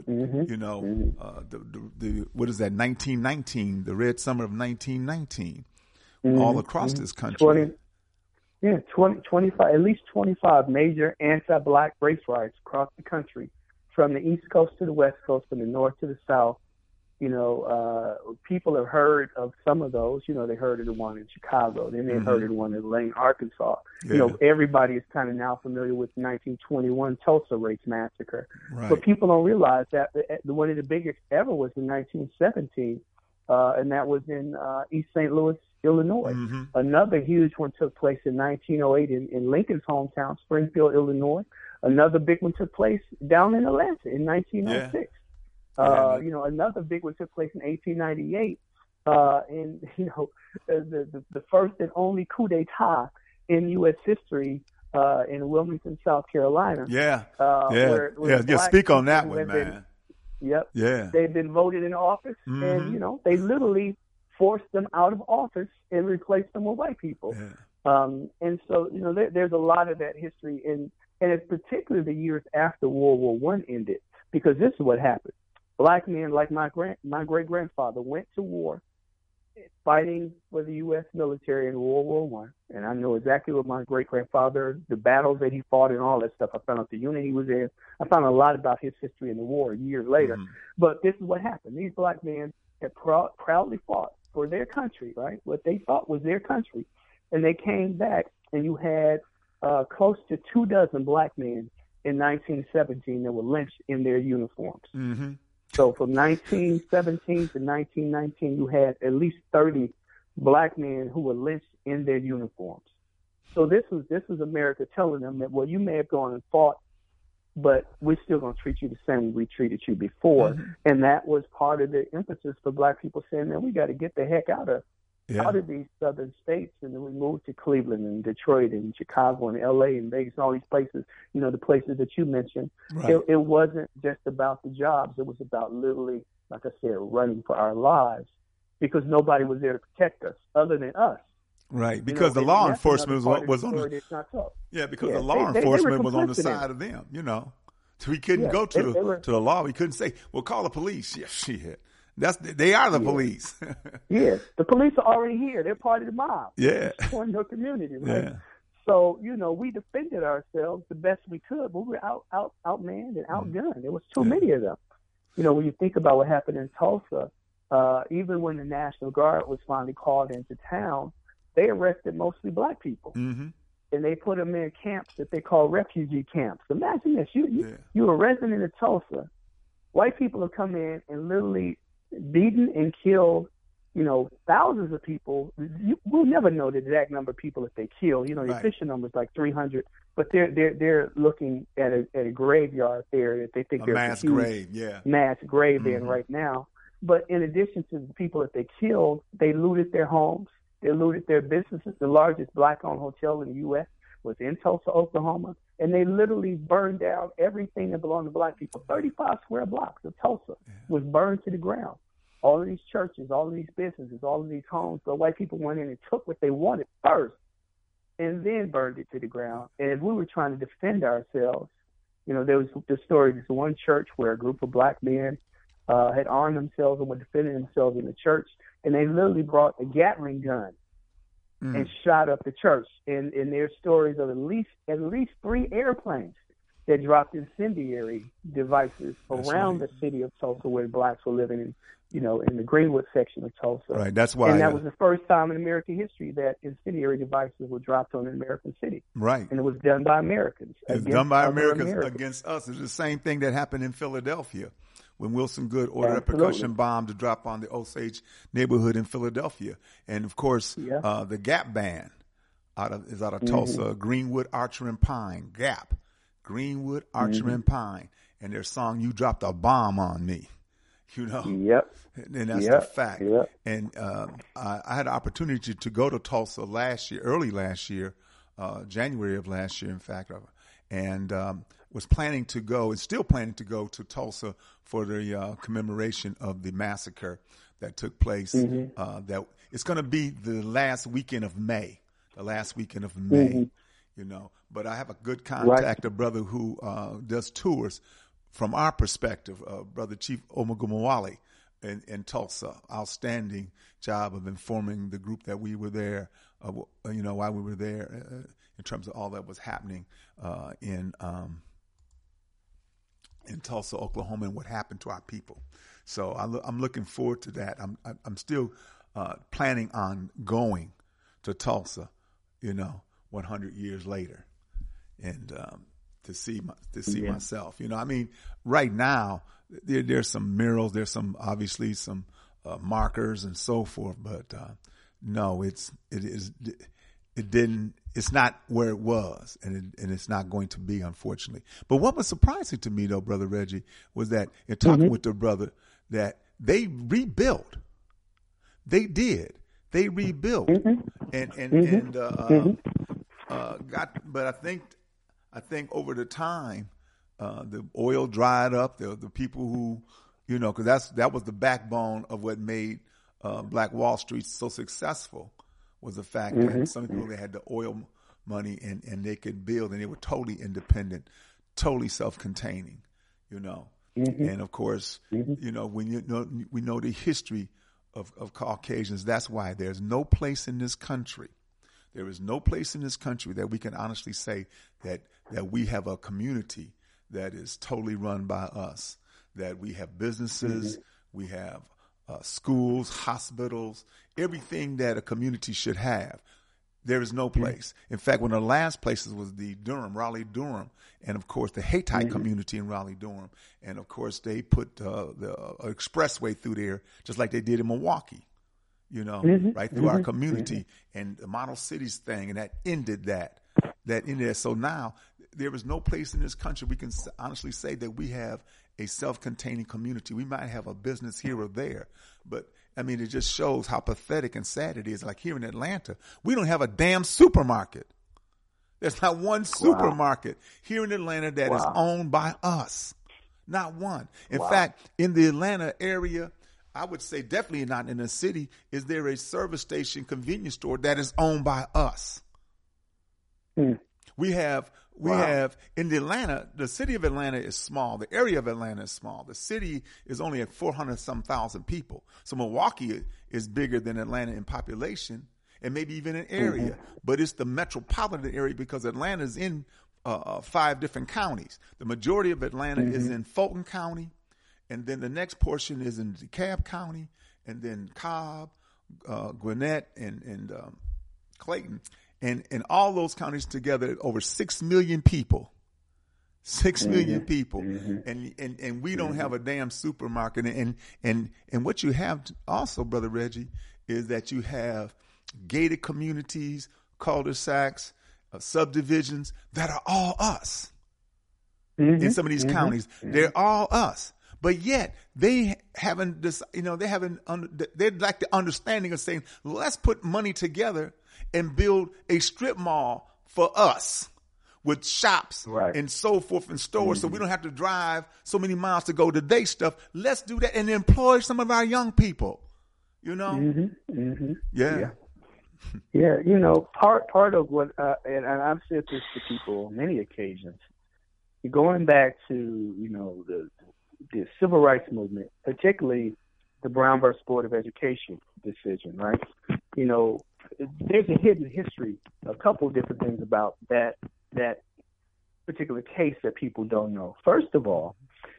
is that, 1919, the Red Summer of 1919, all across this country. 25, at least 25 major anti-black race riots across the country, from the East Coast to the West Coast, from the North to the South. People have heard of some of those. They heard of the one in Chicago. Then they heard of the one in Lane, Arkansas. Yeah. Everybody is kind of now familiar with the 1921 Tulsa Race Massacre. Right. But people don't realize that one of the biggest ever was in 1917, and that was in East St. Louis, Illinois. Mm-hmm. Another huge one took place in 1908 in Lincoln's hometown, Springfield, Illinois. Another big one took place down in Atlanta in 1906. Yeah. Another big one took place in 1898. The first and only coup d'etat in U.S. history in Wilmington, South Carolina. Where speak on that one, man. Yep. Yeah. They've been voted in office, and they literally forced them out of office and replaced them with white people. Yeah. And so there's a lot of that history, and it's particularly the years after World War I ended, because this is what happened. Black men like my great-grandfather went to war fighting for the U.S. military in World War I. And I know exactly what my great-grandfather, the battles that he fought and all that stuff. I found out the unit he was in. I found a lot about his history in the war years later. Mm-hmm. But this is what happened. These black men had proudly fought for their country, right? What they thought was their country. And they came back, and you had close to 24 black men in 1917 that were lynched in their uniforms. Mm-hmm. So from 1917 to 1919, you had at least 30 black men who were lynched in their uniforms. So this was America telling them that, well, you may have gone and fought, but we're still going to treat you the same way we treated you before. Mm-hmm. And that was part of the emphasis for black people saying, man, we got to get the heck out of these southern states. And then we moved to Cleveland and Detroit and Chicago and L.A. and Vegas and all these places, the places that you mentioned. Right. It wasn't just about the jobs. It was about literally, like I said, running for our lives, because nobody was there to protect us other than us. Right, because the law enforcement was on the the law enforcement was on the side of them, So we couldn't go to the law. We couldn't say, well, call the police. Yeah, shit. They are the police. Yeah, the police are already here. They're part of the mob. Yeah, in your community, right? Yeah. So we defended ourselves the best we could, but we were outmanned and outgunned. There was too many of them. When you think about what happened in Tulsa, even when the National Guard was finally called into town, they arrested mostly black people, and they put them in camps that they call refugee camps. Imagine this: you're a resident of Tulsa. White people have come in and literally beaten and killed, thousands of people. We'll never know the exact number of people that they killed. The official number is like 300, but they're looking at a graveyard there that they think there's mass grave, mass grave in right now. But in addition to the people that they killed, they looted their homes, they looted their businesses. The largest black-owned hotel in the U.S. was in Tulsa, Oklahoma, and they literally burned down everything that belonged to black people. 35 square blocks of Tulsa was burned to the ground. All of these churches, all of these businesses, all of these homes, the white people went in and took what they wanted first and then burned it to the ground. And as we were trying to defend ourselves, there was the story, this one church where a group of black men had armed themselves and were defending themselves in the church, and they literally brought a Gatling gun and shot up the church. And there's stories of at least 3 airplanes that dropped incendiary devices around the city of Tulsa, where blacks were living in the Greenwood section of Tulsa. Right. That's why. And that was the first time in American history that incendiary devices were dropped on an American city. Right. And it was done by Americans. It was done by Americans against us. It's the same thing that happened in Philadelphia when Wilson Goode ordered a percussion bomb to drop on the Osage neighborhood in Philadelphia. And of course, the Gap band is out of Tulsa, Greenwood, Archer, and Pine, Gap. Greenwood, Archer, and Pine, and their song "You Dropped a Bomb on Me." Yep. And that's the fact. Yep. And I had an opportunity to go to Tulsa early last year, January of last year, in fact, and was planning to go and still planning to go to Tulsa for the commemoration of the massacre that took place. That it's going to be the last weekend of May. But I have a good contact, a brother who does tours from our perspective, Brother Chief Omugumawale in Tulsa. Outstanding job of informing the group that we were there, while we were there, in terms of all that was happening in Tulsa, Oklahoma, and what happened to our people. So I'm looking forward to that. I'm still planning on going to Tulsa, 100 years later, and to see myself. Right now there's some murals, there's obviously some markers and so forth, but no, it's not where it was, and it's not going to be, unfortunately. But what was surprising to me, though, Brother Reggie, was that in talking with the brother, that they rebuilt. They did. They rebuilt, but I think over the time, the oil dried up. The people who, because that was the backbone of what made Black Wall Street so successful, was the fact that some people, they had the oil money and they could build, and they were totally independent, totally self-containing, And of course, when we know the history of Caucasians, that's why there's no place in this country. There is no place in this country that we can honestly say that we have a community that is totally run by us, that we have businesses, we have schools, hospitals, everything that a community should have. There is no place. In fact, one of the last places was the Raleigh-Durham, and of course the Haitite community in Raleigh-Durham. And of course they put the expressway through there, just like they did in Milwaukee, right through our community, and the Model Cities thing, and that ended that. So now there is no place in this country we can honestly say that we have a self-containing community. We might have a business here or there, but it just shows how pathetic and sad it is. Like here in Atlanta, we don't have a damn supermarket. There's not one supermarket here in Atlanta that is owned by us. Not one. In fact, in the Atlanta area, I would say definitely not in the city, is there a service station convenience store that is owned by us. We have in Atlanta, the city of Atlanta is small. The area of Atlanta is small. The city is only at 400-some-thousand people. So Milwaukee is bigger than Atlanta in population and maybe even in area. But it's the metropolitan area because Atlanta is in 5 different counties. The majority of Atlanta is in Fulton County, and then the next portion is in DeKalb County, and then Cobb, Gwinnett, and Clayton. And all those counties together, over 6 million people. 6 million people. And we don't have a damn supermarket. And what you have also, Brother Reggie, is that you have gated communities, cul-de-sacs, subdivisions that are all us. In some of these counties, they're all us. But yet they haven't, they're like the understanding of saying, let's put money together and build a strip mall for us with shops and so forth and stores, so we don't have to drive so many miles to go to their stuff. Let's do that and employ some of our young people, Yeah. Part of what, and I've said this to people on many occasions, going back to, the civil rights movement, particularly the Brown versus Board of Education decision, right? There's a hidden history, a couple of different things about that particular case that people don't know. First of all,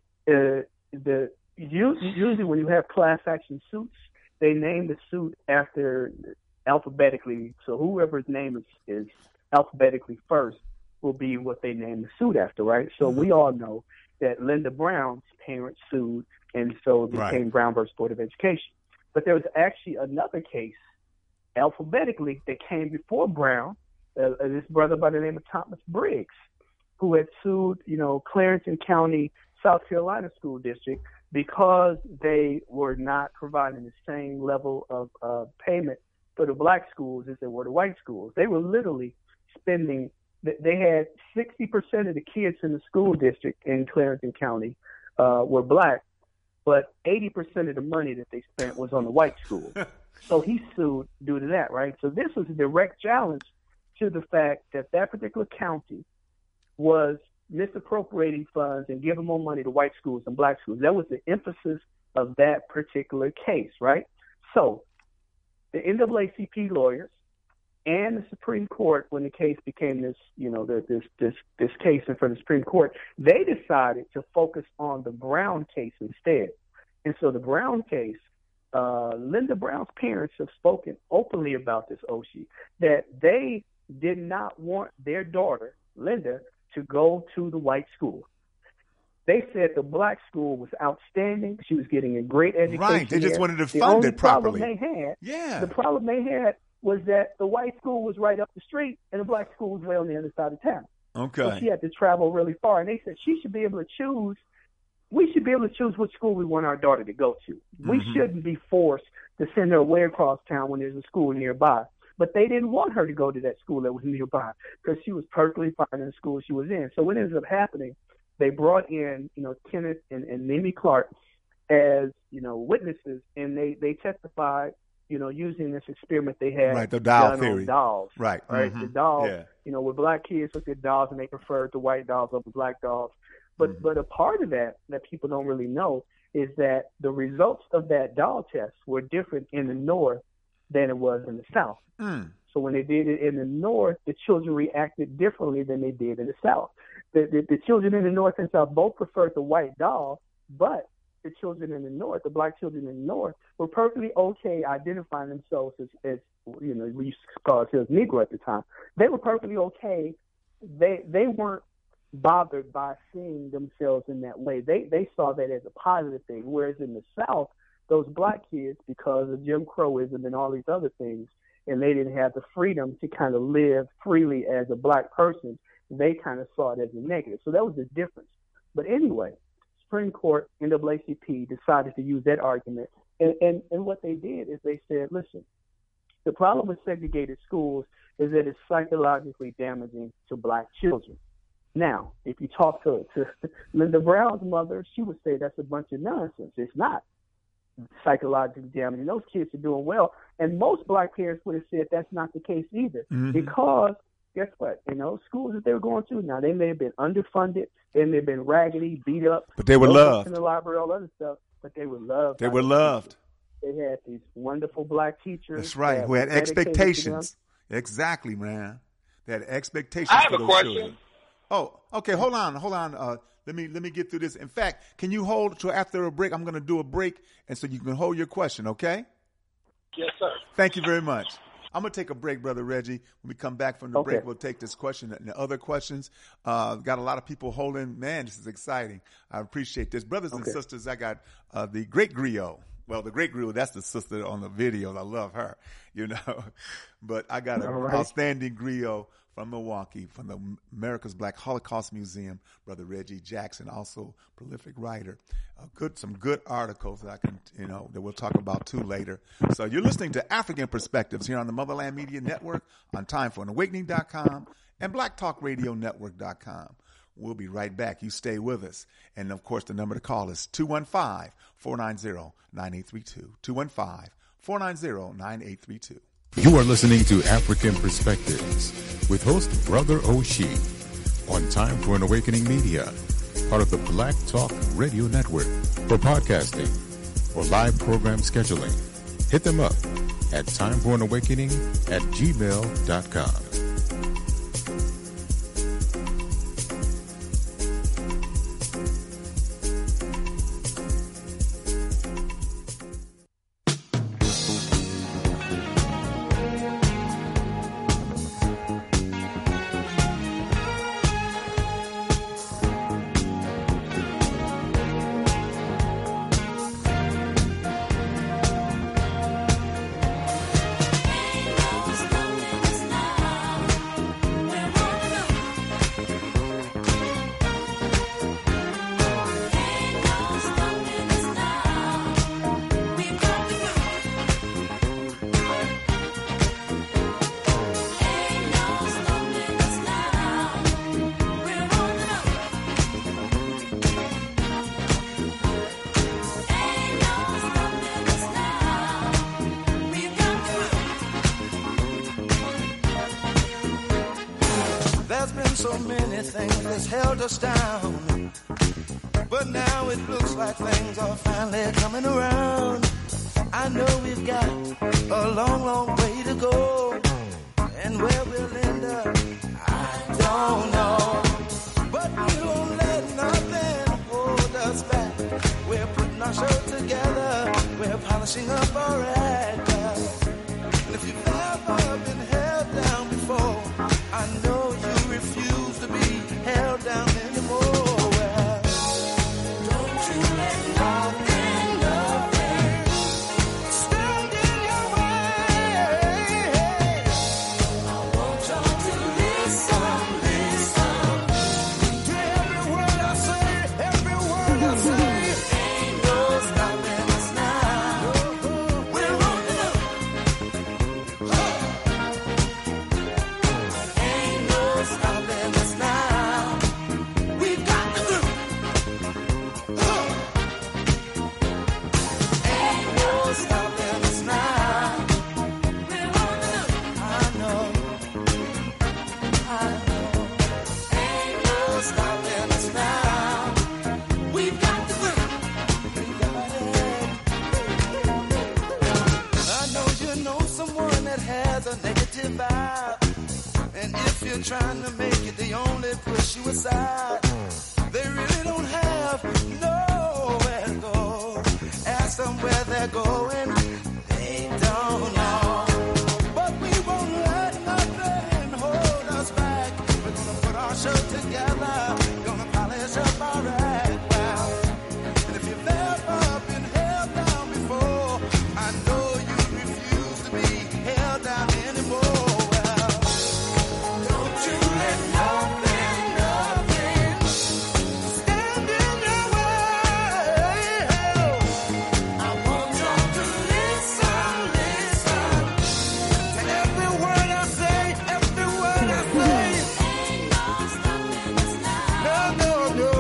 usually when you have class action suits, they name the suit after alphabetically. So whoever's name is alphabetically first will be what they name the suit after, right? So we all know that Linda Brown's parents sued, and so it became Brown versus Board of Education. But there was actually another case alphabetically that came before Brown, this brother by the name of Thomas Briggs. who had sued, Clarendon County, South Carolina school district because they were not providing the same level of payment for the black schools as they were the white schools. They were literally spending, they had 60% of the kids in the school district in Clarendon County were black, but 80% of the money that they spent was on the white schools. So he sued due to that, right? So this was a direct challenge to the fact that that particular county was misappropriating funds and giving more money to white schools than black schools. That was the emphasis of that particular case, right? So the NAACP lawyers and the Supreme Court, when the case became this, this case in front of the Supreme Court, they decided to focus on the Brown case instead. And so the Brown case, Linda Brown's parents have spoken openly about this, Oshie, that they did not want their daughter, Linda, to go to the white school. They said the black school was outstanding. She was getting a great education. Right. They just wanted to fund it properly. The problem they had was that the white school was right up the street and the black school was way on the other side of town. Okay. So she had to travel really far. And they said she should be able to choose. We should be able to choose which school we want our daughter to go to. We shouldn't be forced to send her way across town when there's a school nearby. But they didn't want her to go to that school that was nearby because she was perfectly fine in the school she was in. So what ended up happening, they brought in, Kenneth and Mimi Clark as, witnesses, and they testified, using this experiment they had. Right, the doll done theory. On dolls. Right. The dolls, with black kids looked at dolls and they preferred the white dolls over black dolls. But a part of that people don't really know is that the results of that doll test were different in the North than it was in the South. So when they did it in the North, the children reacted differently than they did in the South. The children in the North and South both preferred the white doll, but the children in the North, the black children in the North, were perfectly okay identifying themselves as we used to call ourselves Negro at the time. They were perfectly okay. They weren't bothered by seeing themselves in that way. They saw that as a positive thing, whereas in the South, those black kids, because of Jim Crowism and all these other things, and they didn't have the freedom to kind of live freely as a black person, they kind of saw it as a negative. So that was the difference. But anyway, Supreme Court, NAACP decided to use that argument. And what they did is they said, listen, the problem with segregated schools is that it's psychologically damaging to black children. Now, if you talk to Linda Brown's mother, she would say that's a bunch of nonsense. It's not psychologically damaging. Those kids are doing well. And most black parents would have said that's not the case either. Because guess what? Schools that they were going to, now they may have been underfunded, they may have been raggedy, beat up. But they were loved. In the library, all other stuff, but they were loved. They were loved. They had these wonderful black teachers. That's right, who had expectations. Exactly, man. They had expectations I have for a those question. children. Oh, okay. Hold on. Let me get through this. In fact, can you hold till after a break? I'm going to do a break, and so you can hold your question, okay? Yes, sir. Thank you very much. I'm going to take a break, Brother Reggie. When we come back from the break, we'll take this question and the other questions. Got a lot of people holding. Man, this is exciting. I appreciate this. Brothers and sisters, I got the great griot. Well, the great griot, that's the sister on the video. I love her, But I got an outstanding griot from Milwaukee, from the America's Black Holocaust Museum, Brother Reggie Jackson, also prolific writer. Some good articles that I can, that we'll talk about too later. So you're listening to African Perspectives here on the Motherland Media Network on TimeForAnAwakening.com and BlackTalkRadioNetwork.com. We'll be right back. You stay with us. And, of course, the number to call is 215-490-9832. 215-490-9832. You are listening to African Perspectives with host Brother Oshie on Time for an Awakening Media, part of the Black Talk Radio Network. For podcasting or live program scheduling, hit them up at timeforanawakening@gmail.com. There's been so many things that's held us down, but now it looks like things are finally coming around. I know we've got a long, long way to go, and where we'll end up, I don't know. But we won't let nothing hold us back. We're putting our show together, we're polishing up our act. And if you've ever been held down before, I know you refuse to be held down anymore. Don't you let nothing stand in your way. I want y'all to listen to every word I say, every word I say. Ain't no stopping us now. We're on the ain't no stopping us now. We've got to do. Ain't no stopping us now. We're on the I know. Ain't no stopping us now. We've got to do. We got it. I know you know someone that has a negative vibe, and if you're trying to make it, they only push you aside. They really don't have nowhere to go. Ask them where they're going, they don't know. But we won't let nothing hold us back. We're gonna put our show together, gonna polish up our act. Wow. And if you've ever been held down before, I know you refuse to be held down anymore. Well, don't you let nothing stand in your way. I want y'all to listen to every word I say, every word I say. Ain't no stopping us now. No, no, no.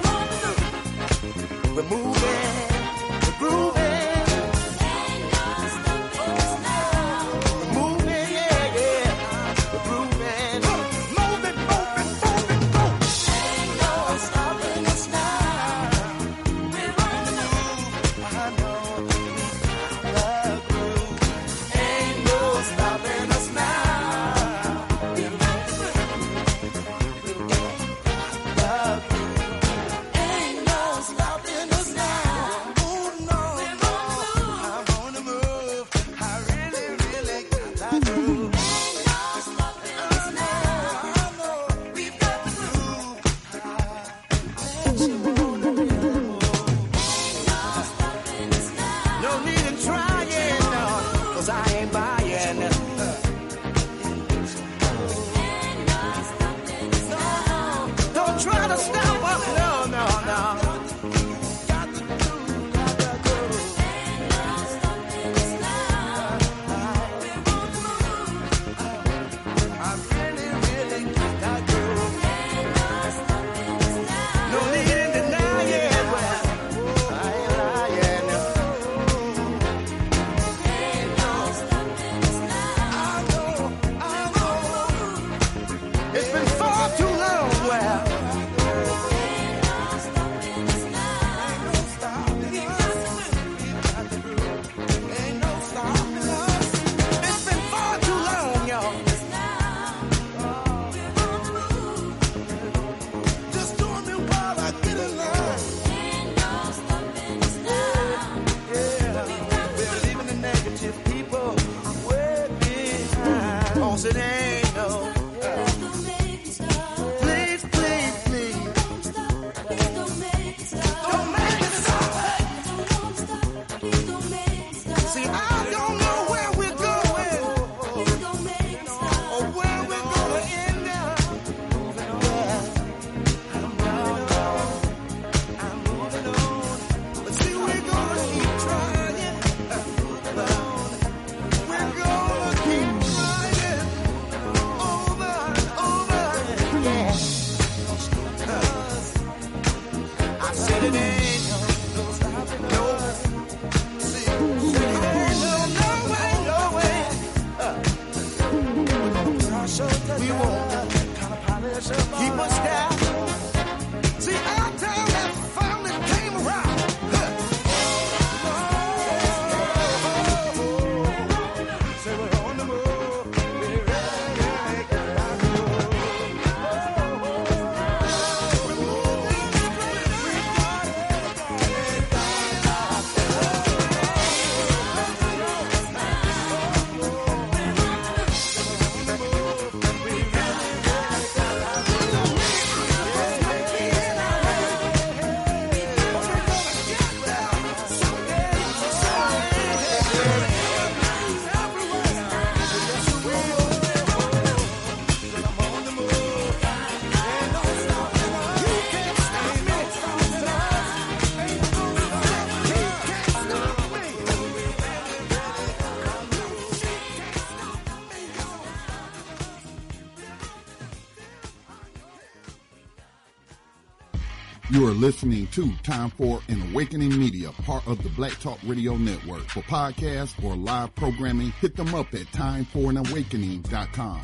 We're moving, we're grooving. Ain't no stopping us now. We're moving, yeah, yeah. We're grooving. Moving, moving, moving, go. Ain't no stopping us now. We're on the move. I know we got the groove. Ain't no stopping us now. We're on the move. We got the groove. Ain't no stopping us now. Oh no, I'm on the move. I really, really got that groove. Ain't no stopping us now. I know we've got the groove. Bet you wanna be on the move. Ain't no stopping us now. No need in trying, no, 'cause I ain't buying. Ain't no stopping us now. Don't try to stop us, no, no, no. Got the groove, got the groove. Ain't no stopping us now. We're on the move. I really, really got that groove. Ain't no stopping us now. No need in denying. Well, I ain't lying. Ain't no stopping us now. I know. It's been far too long. Well, ain't no stopping us now. Ain't no stopping us. Got the groove. Ain't no stopping us. It's been far too long, y'all. Just join me while I get in line. Ain't no stopping us now. Yeah, we're leaving the negative people way behind. 'Cause it ain't no. keep us down. See, our time has finally came around. Say we're on the move. We're ready to make it rock and roll. You are listening to Time for an Awakening Media, part of the Black Talk Radio Network. For podcasts or live programming, hit them up at timeforanawakening.com.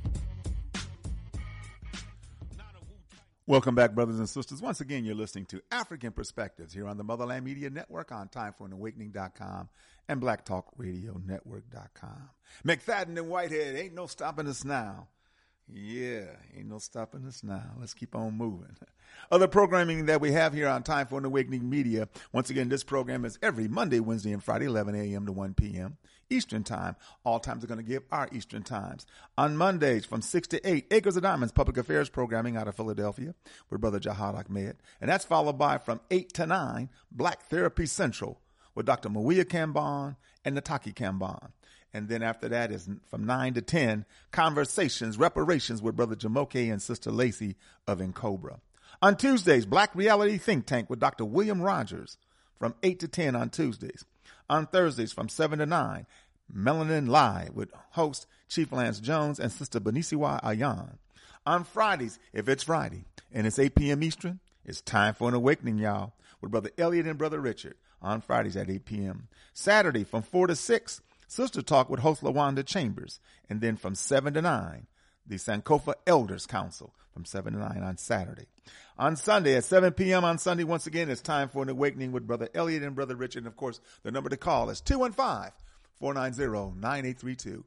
Welcome back, brothers and sisters. Once again, you're listening to African Perspectives here on the Motherland Media Network on timeforanawakening.com and blacktalkradionetwork.com. McFadden and Whitehead, ain't no stopping us now. Yeah, ain't no stopping us now. Let's keep on moving. Other programming that we have here on Time for an Awakening Media. Once again, this program is every Monday, Wednesday, and Friday, 11 a.m. to 1 p.m. Eastern Time. All times are going to give our Eastern Times. On Mondays from 6 to 8, Acres of Diamonds Public Affairs programming out of Philadelphia with Brother Jihad Ahmed. And that's followed by from 8 to 9, Black Therapy Central with Dr. Mawia Kambon and Nataki Kambon. And then after that is from 9 to 10, Conversations, Reparations with Brother Jamoke and Sister Lacey of Encobra. On Tuesdays, Black Reality Think Tank with Dr. William Rogers from 8 to 10 on Tuesdays. On Thursdays from 7 to 9, Melanin Live with host Chief Lance Jones and Sister Benisiwa Ayan. On Fridays, if it's Friday and it's 8 p.m. Eastern, it's Time for an Awakening, y'all, with Brother Elliot and Brother Richard on Fridays at 8 p.m. Saturday from 4 to 6, Sister Talk with host LaWanda Chambers. And then from 7 to 9, the Sankofa Elders Council from 7 to 9 on Saturday. On Sunday at 7 p.m. on Sunday, once again, it's Time for an Awakening with Brother Elliot and Brother Richard. And, of course, the number to call is 215-490-9832,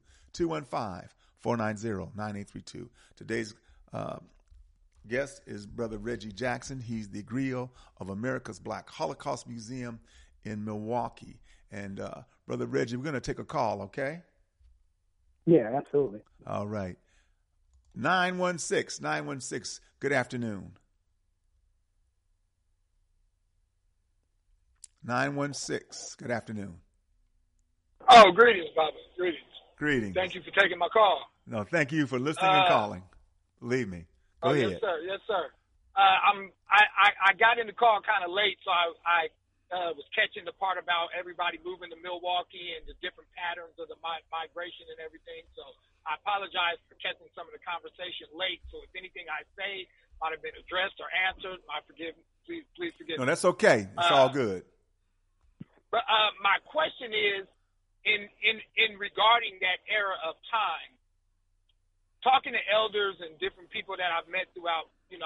215-490-9832. Today's guest is Brother Reggie Jackson. He's the griot of America's Black Holocaust Museum in Milwaukee. And, Brother Reggie, we're going to take a call, okay? Yeah, absolutely. All right. 916, good afternoon. 916, good afternoon. Oh, greetings, Baba. Greetings. Greetings. Thank you for taking my call. No, thank you for listening and calling. Believe me. Go ahead. Yes, sir. Yes, sir. I got in the call kind of late, so I was catching the part about everybody moving to Milwaukee and the different patterns of the migration and everything. So I apologize for catching some of the conversation late. So if anything I say might have been addressed or answered, please forgive me. No, that's okay. It's all good. But my question is, in regarding that era of time, talking to elders and different people that I've met throughout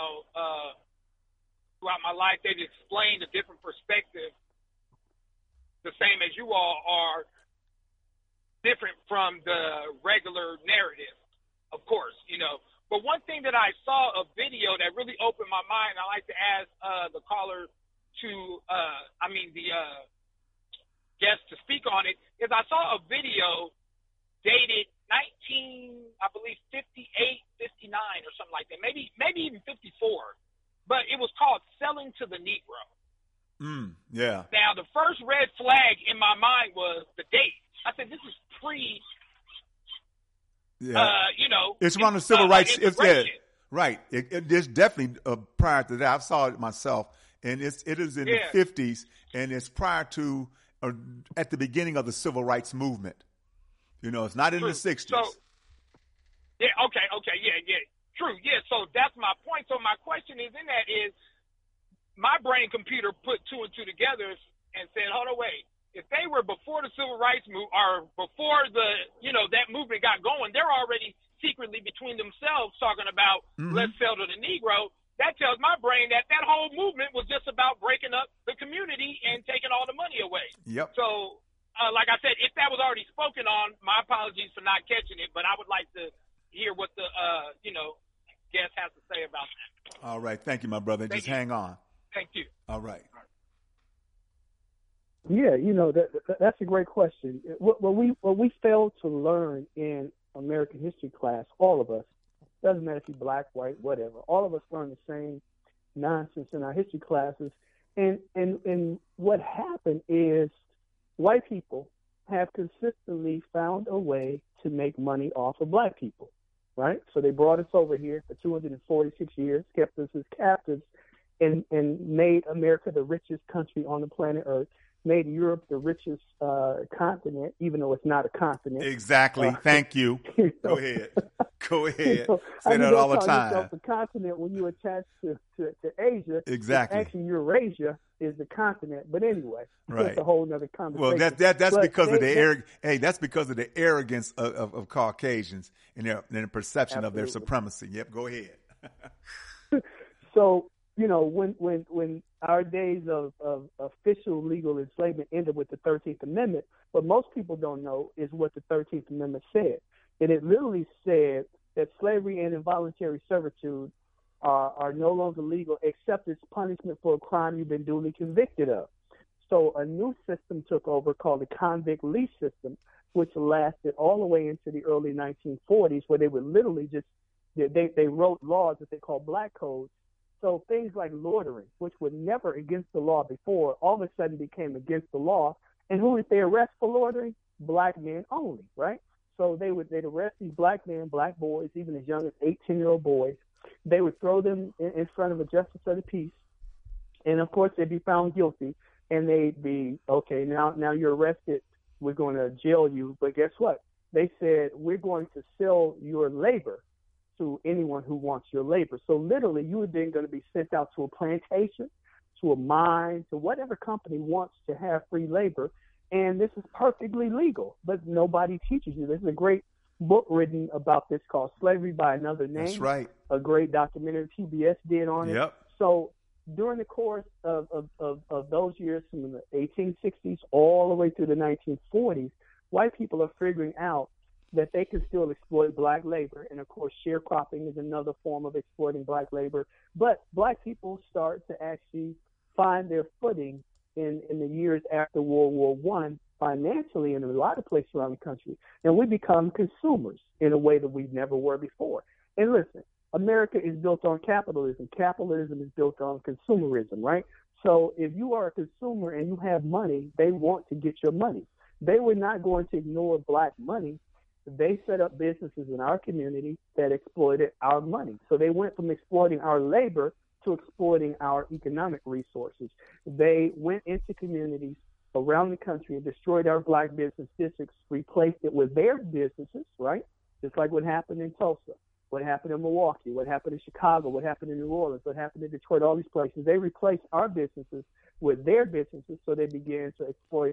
my life, they've explained a different perspective, the same as you all are, different from the regular narrative, of course, But one thing that I saw a video that really opened my mind, I like to ask the caller the guest to speak on it, is I saw a video dated 58, 59 or something like that, maybe even 54. But it was called Selling to the Negro. Yeah. Now, the first red flag in my mind was the date. I said, this is it's around the civil rights. Right. It is definitely prior to that. I saw it myself, and it is in the 50s, and it's prior to at the beginning of the civil rights movement. It's not in the 60s. So, yeah. Okay. Yeah. True. Yeah. So that's my point. So my question is my brain computer put two and two together and said, hold on, wait. If they were before the civil rights movement or before that movement got going, they're already secretly between themselves talking about let's sell to the Negro, that tells my brain that that whole movement was just about breaking up the community and taking all the money away. Yep. So, like I said, if that was already spoken on, my apologies for not catching it, but I would like to hear what the, guest has to say about that. All right. Thank you, my brother. Just hang on. Thank you. All right. Yeah, that's a great question. What we fail to learn in American history class, all of us, doesn't matter if you're black, white, whatever, all of us learn the same nonsense in our history classes. And what happened is white people have consistently found a way to make money off of black people, right? So they brought us over here for 246 years, kept us as captives, and made America the richest country on the planet Earth, made Europe the richest continent, even though it's not a continent. Exactly. Thank you. Go ahead. Go ahead. Say that all the time. Yourself a continent when you attach to Asia. Exactly. Actually, Eurasia is the continent. But anyway, right. It's a whole other conversation. Well, that's because of the that's because of the arrogance of Caucasians and their perception Absolutely. of their supremacy. Yep. Go ahead. So, when our days of official legal enslavement ended with the 13th Amendment, what most people don't know is what the 13th Amendment said. And it literally said that slavery and involuntary servitude are no longer legal except as punishment for a crime you've been duly convicted of. So a new system took over called the convict lease system, which lasted all the way into the early 1940s, where they would literally just they wrote laws that they called black codes. So things like loitering, which were never against the law before, all of a sudden became against the law. And who did they arrest for loitering? Black men only, right? So they'd arrest these black men, black boys, even as young as 18-year-old boys. They would throw them in front of a justice of the peace, and of course they'd be found guilty, and they'd be, okay, now you're arrested, we're going to jail you, but guess what? They said, we're going to sell your labor to anyone who wants your labor. So literally, you were then going to be sent out to a plantation, to a mine, to whatever company wants to have free labor. And this is perfectly legal, but nobody teaches you. There's a great book written about this called Slavery by Another Name. That's right. A great documentary PBS did on it. Yep. So during the course of those years, from the 1860s all the way through the 1940s, white people are figuring out that they can still exploit black labor. And of course, sharecropping is another form of exploiting black labor. But black people start to actually find their footing in the years after World War I, financially in a lot of places around the country. And we become consumers in a way that we never were before. And listen, America is built on capitalism. Capitalism is built on consumerism, right? So if you are a consumer and you have money, they want to get your money. They were not going to ignore black money. They set up businesses in our community that exploited our money. So they went from exploiting our labor to exploiting our economic resources. They went into communities around the country and destroyed our black business districts, replaced it with their businesses, right? Just like what happened in Tulsa, what happened in Milwaukee, what happened in Chicago, what happened in New Orleans, what happened in Detroit, all these places. They replaced our businesses with their businesses, so they began to exploit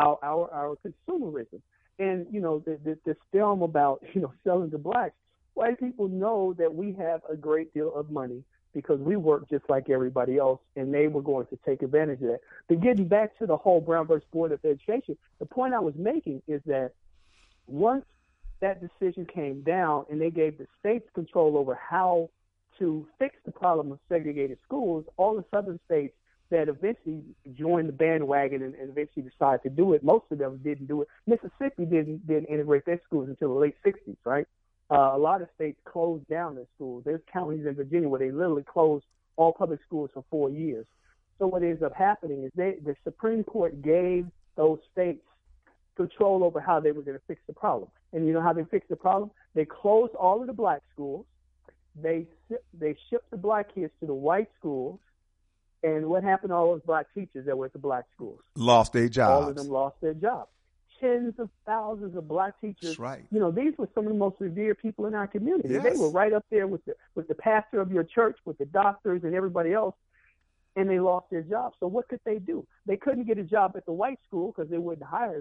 our consumerism. And, this film about, selling to blacks, white people know that we have a great deal of money because we work just like everybody else, and they were going to take advantage of that. But getting back to the whole Brown versus Board of Education, the point I was making is that once that decision came down and they gave the states control over how to fix the problem of segregated schools, all the southern states that eventually joined the bandwagon and eventually decided to do it, most of them didn't do it. Mississippi didn't integrate their schools until the late 60s, right? A lot of states closed down their schools. There's counties in Virginia where they literally closed all public schools for 4 years. So what ends up happening is the Supreme Court gave those states control over how they were going to fix the problem. And you know how they fixed the problem? They closed all of the black schools. They shipped the black kids to the white schools. And what happened to all those black teachers that were at the black schools? Lost their jobs. All of them lost their jobs. Tens of thousands of black teachers. That's right. These were some of the most revered people in our community. Yes. They were right up there with the pastor of your church, with the doctors and everybody else, and they lost their jobs. So what could they do? They couldn't get a job at the white school because they wouldn't hire them.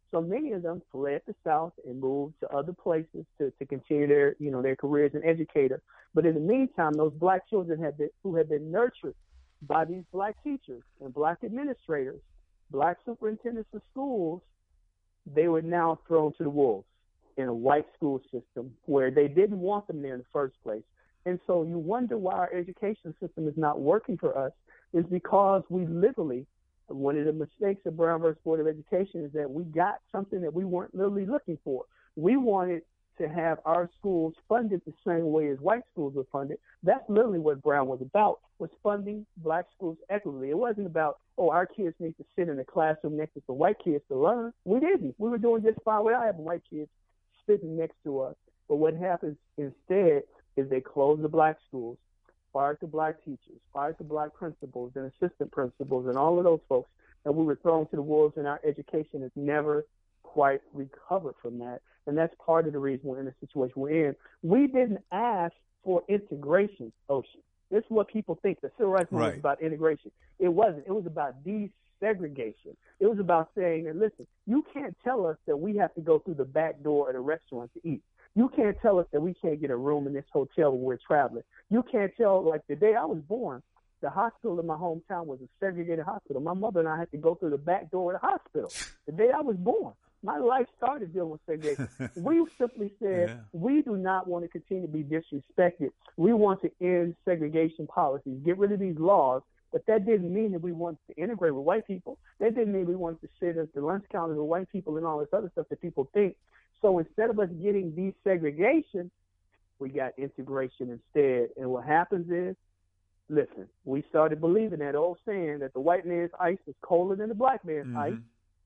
So many of them fled the South and moved to other places to continue their careers as an educator. But in the meantime, those black children who had been nurtured by these black teachers and black administrators, black superintendents of schools, they were now thrown to the wolves in a white school system where they didn't want them there in the first place. And so you wonder why our education system is not working for us, is because we literally, one of the mistakes of Brown versus Board of Education is that we got something that we weren't literally looking for. We wanted to have our schools funded the same way as white schools were funded. That's literally what Brown was about, was funding black schools equitably. It wasn't about, our kids need to sit in a classroom next to the white kids to learn. We didn't. We were doing just fine without having white kids sitting next to us. But what happens instead is they closed the black schools, fired the black teachers, fired the black principals and assistant principals and all of those folks, and we were thrown to the wolves, and our education has never quite recovered from that. And that's part of the reason we're in the situation we're in. We didn't ask for integration, Ocean. This is what people think. The civil rights movement was about integration. It wasn't. It was about desegregation. It was about saying, and listen, you can't tell us that we have to go through the back door at a restaurant to eat. You can't tell us that we can't get a room in this hotel when we're traveling. You can't tell, like the day I was born, the hospital in my hometown was a segregated hospital. My mother and I had to go through the back door of the hospital. The day I was born, my life started dealing with segregation. We simply said, we do not want to continue to be disrespected. We want to end segregation policies, get rid of these laws. But that didn't mean that we wanted to integrate with white people. That didn't mean we wanted to sit at the lunch counter with white people and all this other stuff that people think. So instead of us getting desegregation, we got integration instead. And what happens is, listen, we started believing that old saying that the white man's ice is colder than the black man's ice.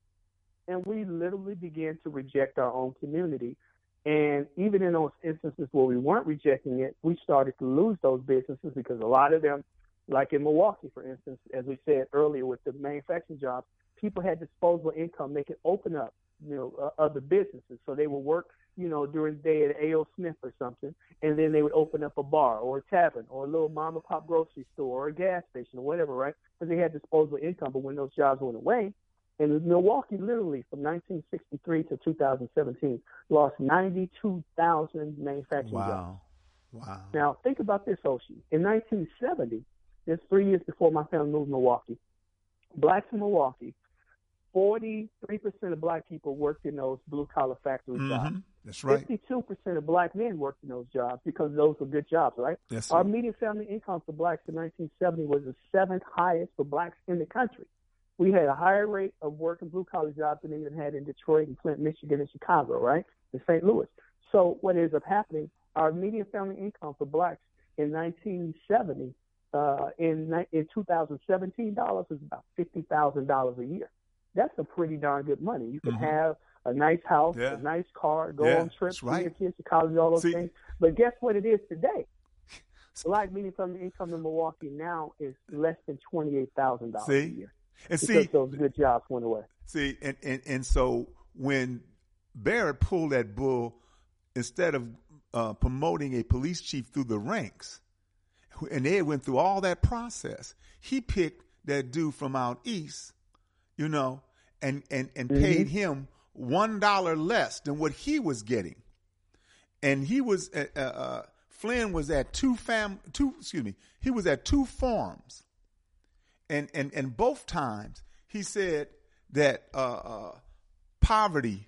And we literally began to reject our own community. And even in those instances where we weren't rejecting it, we started to lose those businesses because a lot of them, like in Milwaukee, for instance, as we said earlier with the manufacturing jobs, people had disposable income. They could open up, other businesses. So they would work, during the day at A.O. Smith or something, and then they would open up a bar or a tavern or a little mom and pop grocery store or a gas station or whatever, right? Because they had disposable income. But when those jobs went away, and Milwaukee literally from 1963 to 2017 lost 92,000 manufacturing jobs. Wow. Now think about this, Oshie. In 1970, just 3 years before my family moved to Milwaukee, blacks in Milwaukee, 43% of black people worked in those blue-collar factory jobs. That's right. 52% of black men worked in those jobs because those were good jobs, right? Yes, sir. Our median family income for blacks in 1970 was the 7th highest for blacks in the country. We had a higher rate of work in blue-collar jobs than they even had in Detroit and Flint, Michigan, and Chicago, right, and St. Louis. So what ends up happening, our median family income for blacks in 1970, in 2017 dollars was about $50,000 a year. That's a pretty darn good money. You can have a nice house, a nice car, go on trips, take your kids to college, all those things. But guess what it is today? Black median family income in Milwaukee now is less than $28,000 a year. And because those good jobs went away. See, and so when Barrett pulled that bull, instead of promoting a police chief through the ranks, and they went through all that process, he picked that dude from out east, and paid him $1 less than what he was getting. And he was Flynn was at he was at 2 farms. And both times he said that crime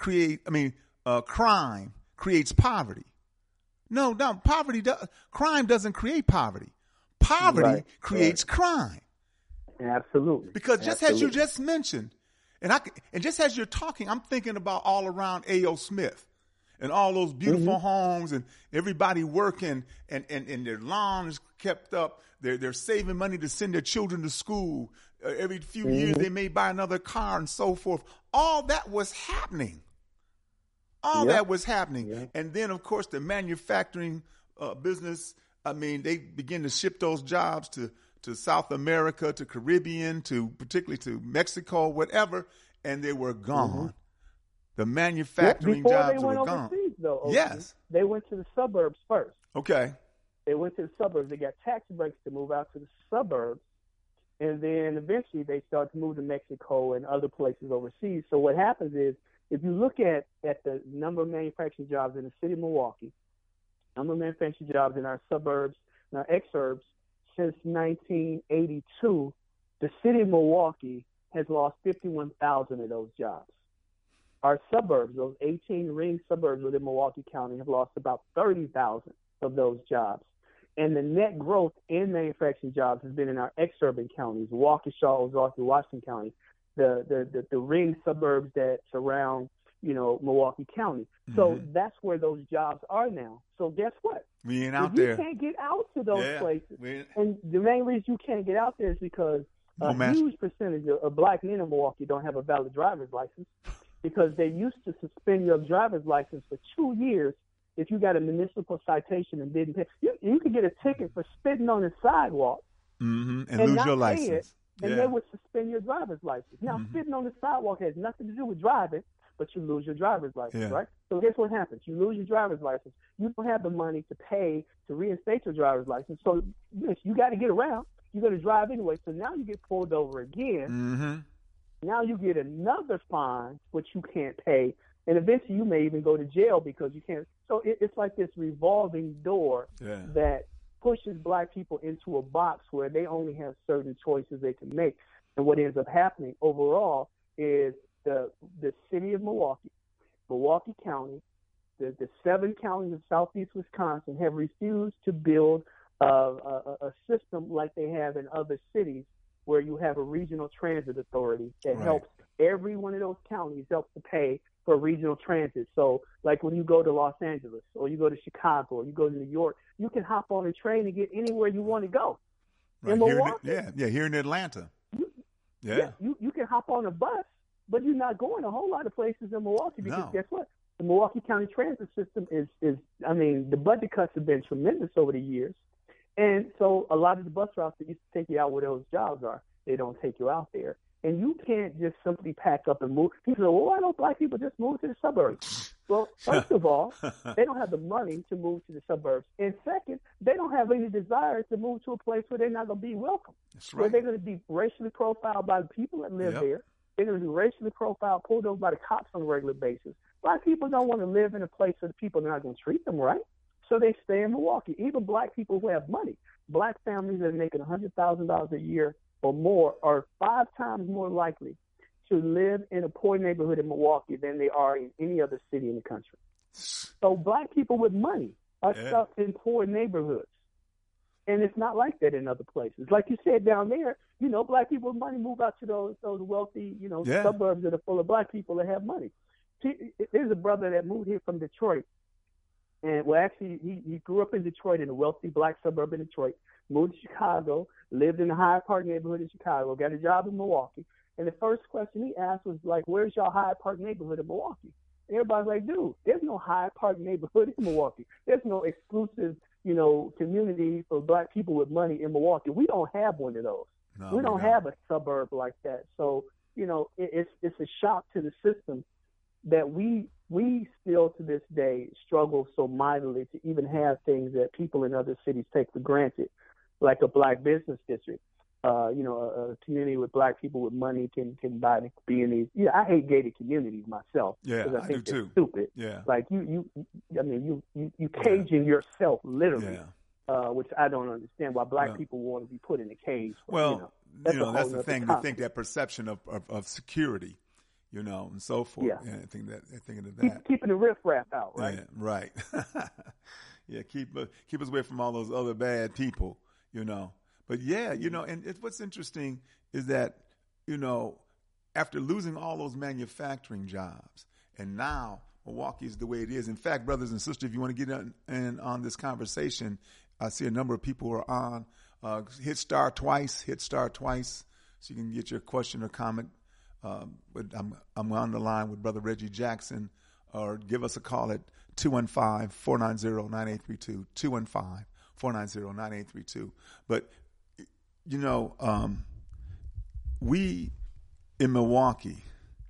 creates poverty. No, crime doesn't create poverty. Poverty creates crime. Absolutely. Because just as you just mentioned, and just as you're talking, I'm thinking about all around A.O. Smith and all those beautiful homes and everybody working and their lawns kept up. They're saving money to send their children to school. Every few years they may buy another car and so forth. All that was happening. That was happening. Yep. And then, of course, the manufacturing business, they begin to ship those jobs to South America, to Caribbean, particularly to Mexico, whatever, and they were gone. The manufacturing jobs were gone. Though, yes. They went to the suburbs first. Okay. They went to the suburbs. They got tax breaks to move out to the suburbs And then eventually they start to move to Mexico and other places overseas. So what happens is, if you look at the number of manufacturing jobs in the city of Milwaukee, number of manufacturing jobs in our suburbs and our exurbs, since 1982, the city of Milwaukee has lost 51,000 of those jobs. Our suburbs, those 18 ring suburbs within Milwaukee County, have lost about 30,000 of those jobs. And the net growth in manufacturing jobs has been in our exurban counties, Waukesha, Ozark, Washington County, the ring suburbs that surround, Milwaukee County. So that's where those jobs are now. So guess what? We ain't out if there. You can't get out to those places. And the main reason you can't get out there is because a huge percentage of black men in Milwaukee don't have a valid driver's license, because they used to suspend your driver's license for 2 years if you got a municipal citation and didn't pay. You could get a ticket for spitting on the sidewalk and lose your license. And they would suspend your driver's license. Now, spitting on the sidewalk has nothing to do with driving, but you lose your driver's license, right? So guess what happens? You lose your driver's license. You don't have the money to pay to reinstate your driver's license. So you got to get around. You're going to drive anyway. So now you get pulled over again. Now you get another fine, which you can't pay. And eventually you may even go to jail because you can't. So it's like this revolving door that pushes black people into a box where they only have certain choices they can make. And what ends up happening overall is the city of Milwaukee, Milwaukee County, the 7 counties of southeast Wisconsin have refused to build a system like they have in other cities, where you have a regional transit authority that helps every one of those counties helps to pay for regional transit. So like when you go to Los Angeles or you go to Chicago or you go to New York, you can hop on a train and get anywhere you want to go. In Milwaukee, here in Atlanta. You can hop on a bus, but you're not going a whole lot of places in Milwaukee because guess what? The Milwaukee County transit system is the budget cuts have been tremendous over the years. And so a lot of the bus routes that used to take you out where those jobs are, they don't take you out there. And you can't just simply pack up and move. People say, well, why don't black people just move to the suburbs? Well, first of all, they don't have the money to move to the suburbs. And second, they don't have any desire to move to a place where they're not going to be welcome. That's right. Where they're going to be racially profiled by the people that live there. They're going to be racially profiled, pulled over by the cops on a regular basis. Black people don't want to live in a place where the people are not going to treat them right. So they stay in Milwaukee. Even black people who have money, black families that are making $100,000 a year or more are 5 times more likely to live in a poor neighborhood in Milwaukee than they are in any other city in the country. So black people with money are stuck in poor neighborhoods. And it's not like that in other places. Like you said down there, black people with money move out to those wealthy, suburbs that are full of black people that have money. See, there's a brother that moved here from Detroit. And actually, he grew up in Detroit, in a wealthy black suburb in Detroit, moved to Chicago, lived in the Hyde Park neighborhood in Chicago, got a job in Milwaukee. And the first question he asked was like, where's your Hyde Park neighborhood in Milwaukee? And everybody's like, dude, there's no Hyde Park neighborhood in Milwaukee. There's no exclusive, community for black people with money in Milwaukee. We don't have one of those. No, we don't have a suburb like that. So, it's a shock to the system that we still to this day struggle so mightily to even have things that people in other cities take for granted, like a black business district. A community with black people with money can buy and be in these. Yeah, I hate gated communities myself. Yeah, because I think do they're too. Stupid. Yeah, like you caging yourself literally. Yeah. Which I don't understand why black people want to be put in a cage. That's the thing. They think that perception of security. And so forth. Yeah. And I think of that. Keeping the riffraff out, right? Yeah, right. Keep us away from all those other bad people, But and what's interesting is that, after losing all those manufacturing jobs, and now Milwaukee is the way it is. In fact, brothers and sisters, if you want to get in on this conversation, I see a number of people who are on. Hit star twice, so you can get your question or comment. But I'm on the line with Brother Reggie Jackson, or give us a call at 215-490-9832, 215-490-9832. But, we in Milwaukee,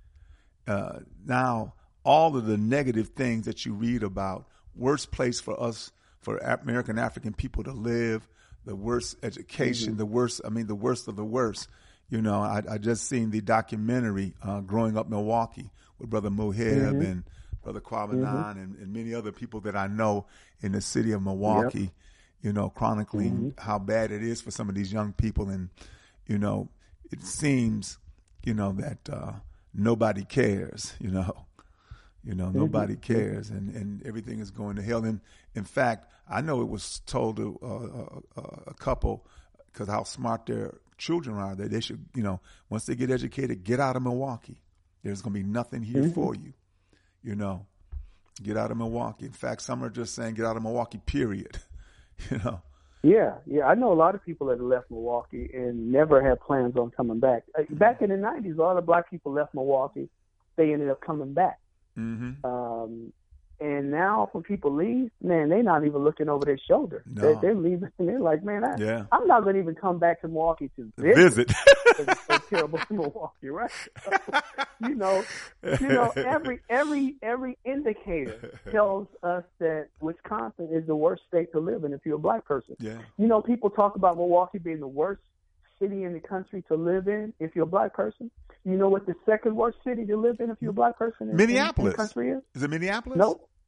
now all of the negative things that you read about, worst place for us, for American African people to live, the worst education, the worst of the worst. You know, I just seen the documentary, Growing Up Milwaukee, with Brother Mohib and Brother Quabanon and many other people that I know in the city of Milwaukee, you know, chronicling how bad it is for some of these young people. And, you know, it seems, you know, that nobody cares, nobody cares, and everything is going to hell. And in fact, I know it was told to a couple, because how smart their children are, that they should, you know, once they get educated, get out of Milwaukee. There's going to be nothing here for you, you know. Get out of Milwaukee. In fact, some are just saying get out of Milwaukee, period, you know. Yeah. I know a lot of people that left Milwaukee and never had plans on coming back. Back in the 90s, a lot of black people left Milwaukee. They ended up coming back. And now when people leave, man, they're not even looking over their shoulder. No. They're leaving, and they're like, man, I'm not going to even come back to Milwaukee to visit. It's so terrible in Milwaukee, right? So, you know, every indicator tells us that Wisconsin is the worst state to live in if you're a black person. Yeah. You know, people talk about Milwaukee being the worst city in the country to live in if you're a black person. You know what the second worst city to live in if you're a black person Minneapolis. in the country is? Is it Minneapolis?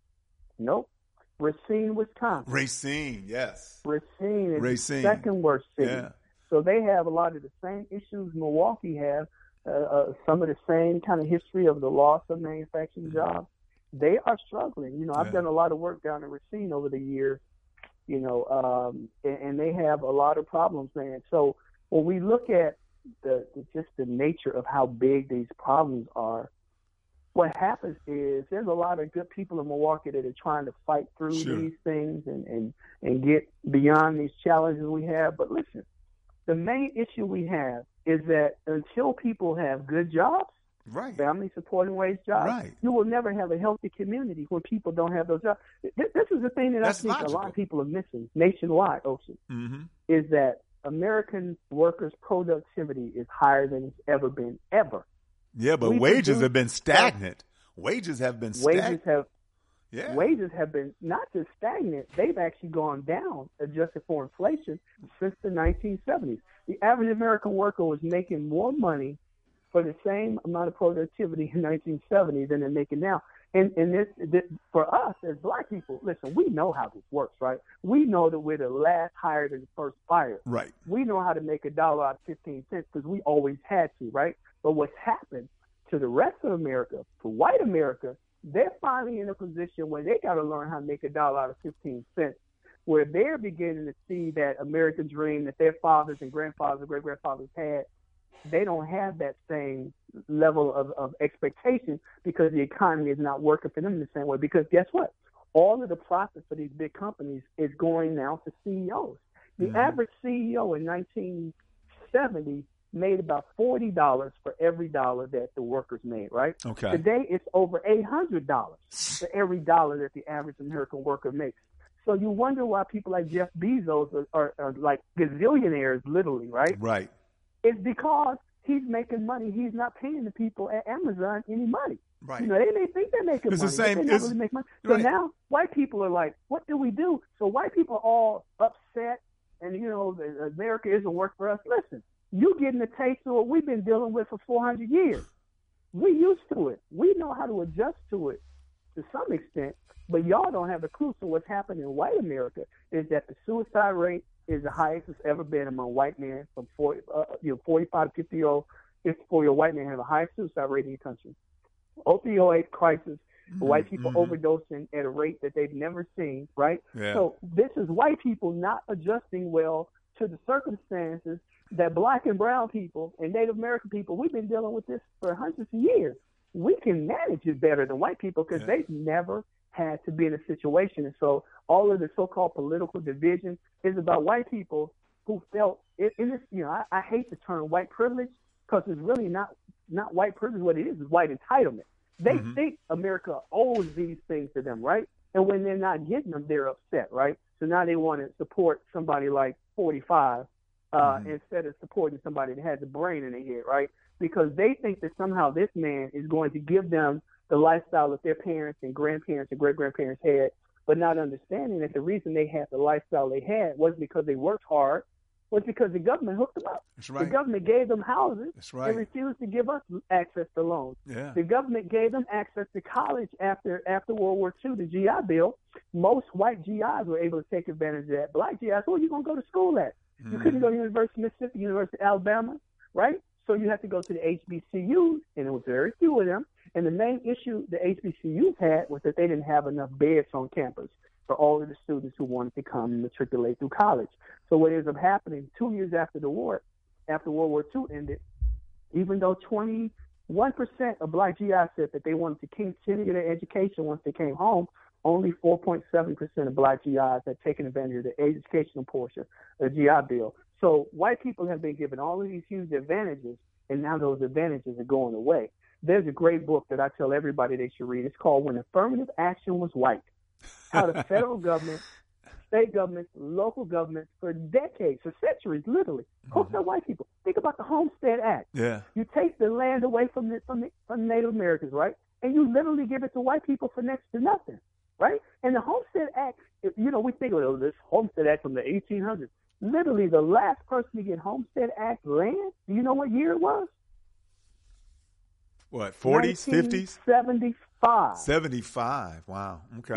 Nope. Racine, Wisconsin. Racine, yes. Racine is the second worst city. Yeah. So they have a lot of the same issues Milwaukee have, some of the same kind of history of the loss of manufacturing jobs. They are struggling. You know, I've done a lot of work down in Racine over the years, you know, and they have a lot of problems, man. So when we look at just the nature of how big these problems are, what happens is there's a lot of good people in Milwaukee that are trying to fight through these things and get beyond these challenges we have. But listen, the main issue we have is that until people have good jobs, family supporting wage jobs, you will never have a healthy community when people don't have those jobs. This is the thing that I think a lot of people are missing nationwide, Ocean, is that American workers' productivity is higher than it's ever been, ever. Yeah, but wages have been stagnant. Wages have been stagnant. Wages have been not just stagnant, they've actually gone down, adjusted for inflation, since the 1970s. The average American worker was making more money for the same amount of productivity in 1970 than they're making now. And this, for us as black people, listen, we know how this works, right? We know that we're the last hired and the first fired. Right. We know how to make $1 out of 15 cents because we always had to, right? But what's happened to the rest of America, for white America, they're finally in a position where they got to learn how to make $1 out of 15 cents, where they're beginning to see that American dream that their fathers and grandfathers and great-grandfathers had. They don't have that same level of expectation because the economy is not working for them in the same way. Because guess what? All of the profit for these big companies is going now to CEOs. The average CEO in 1970 made about $40 for every dollar that the workers made, right? Okay. Today, it's over $800 for every dollar that the average American worker makes. So you wonder why people like Jeff Bezos are like gazillionaires, literally, right? Right. It's because he's making money. He's not paying the people at Amazon any money. Right. You know, they may think they're making money, the same, but they don't really make money. So now white people are like, what do we do? So white people are all upset and, you know, America isn't work for us. Listen, you getting a taste of what we've been dealing with for 400 years. We used to it. We know how to adjust to it to some extent, but y'all don't have a clue. So what's happening in white America is that the suicide rate is the highest it's ever been among white men from 45 to 50-year-old. 54-year-old white men have the highest suicide rate in the country. Opioid crisis, white people overdosing at a rate that they've never seen, right? Yeah. So this is white people not adjusting well to the circumstances that black and brown people and Native American people, we've been dealing with this for hundreds of years. We can manage it better than white people because they've never had to be in a situation. And so all of the so-called political division is about white people who felt in this, you know, I hate the term white privilege because it's really not white privilege. What it is white entitlement. They think America owes these things to them, right? And when they're not getting them, they're upset, right? So now they want to support somebody like 45 instead of supporting somebody that has a brain in their head, right? Because they think that somehow this man is going to give them the lifestyle that their parents and grandparents and great-grandparents had but not understanding that the reason they had the lifestyle they had wasn't because they worked hard, was because the government hooked them up. That's right. The government gave them houses. That's right. And refused to give us access to loans. Yeah. The government gave them access to college after World War II, the GI Bill. Most white GIs were able to take advantage of that. Black GIs, where are you going to go to school at? You couldn't go to University of Mississippi, University of Alabama, right? So you had to go to the HBCUs, and it was very few of them. And the main issue the HBCUs had was that they didn't have enough beds on campus for all of the students who wanted to come and matriculate through college. So what ends up happening 2 years after the war, after World War II ended, even though 21% of black GIs said that they wanted to continue their education once they came home, only 4.7% of black GIs had taken advantage of the educational portion of the GI Bill. So white people have been given all of these huge advantages, and now those advantages are going away. There's a great book that I tell everybody they should read. It's called When Affirmative Action Was White. How the federal government, state governments, local governments, for decades, for centuries, literally, hooked up white people. Think about the Homestead Act. Yeah. You take the land away from the Native Americans, right? And you literally give it to white people for next to nothing, right? And the Homestead Act, you know, we think of this Homestead Act from the 1800s. Literally, the last person to get Homestead Act land, do you know what year it was? What, 40s, 50s? 1975. 75. Wow. Okay.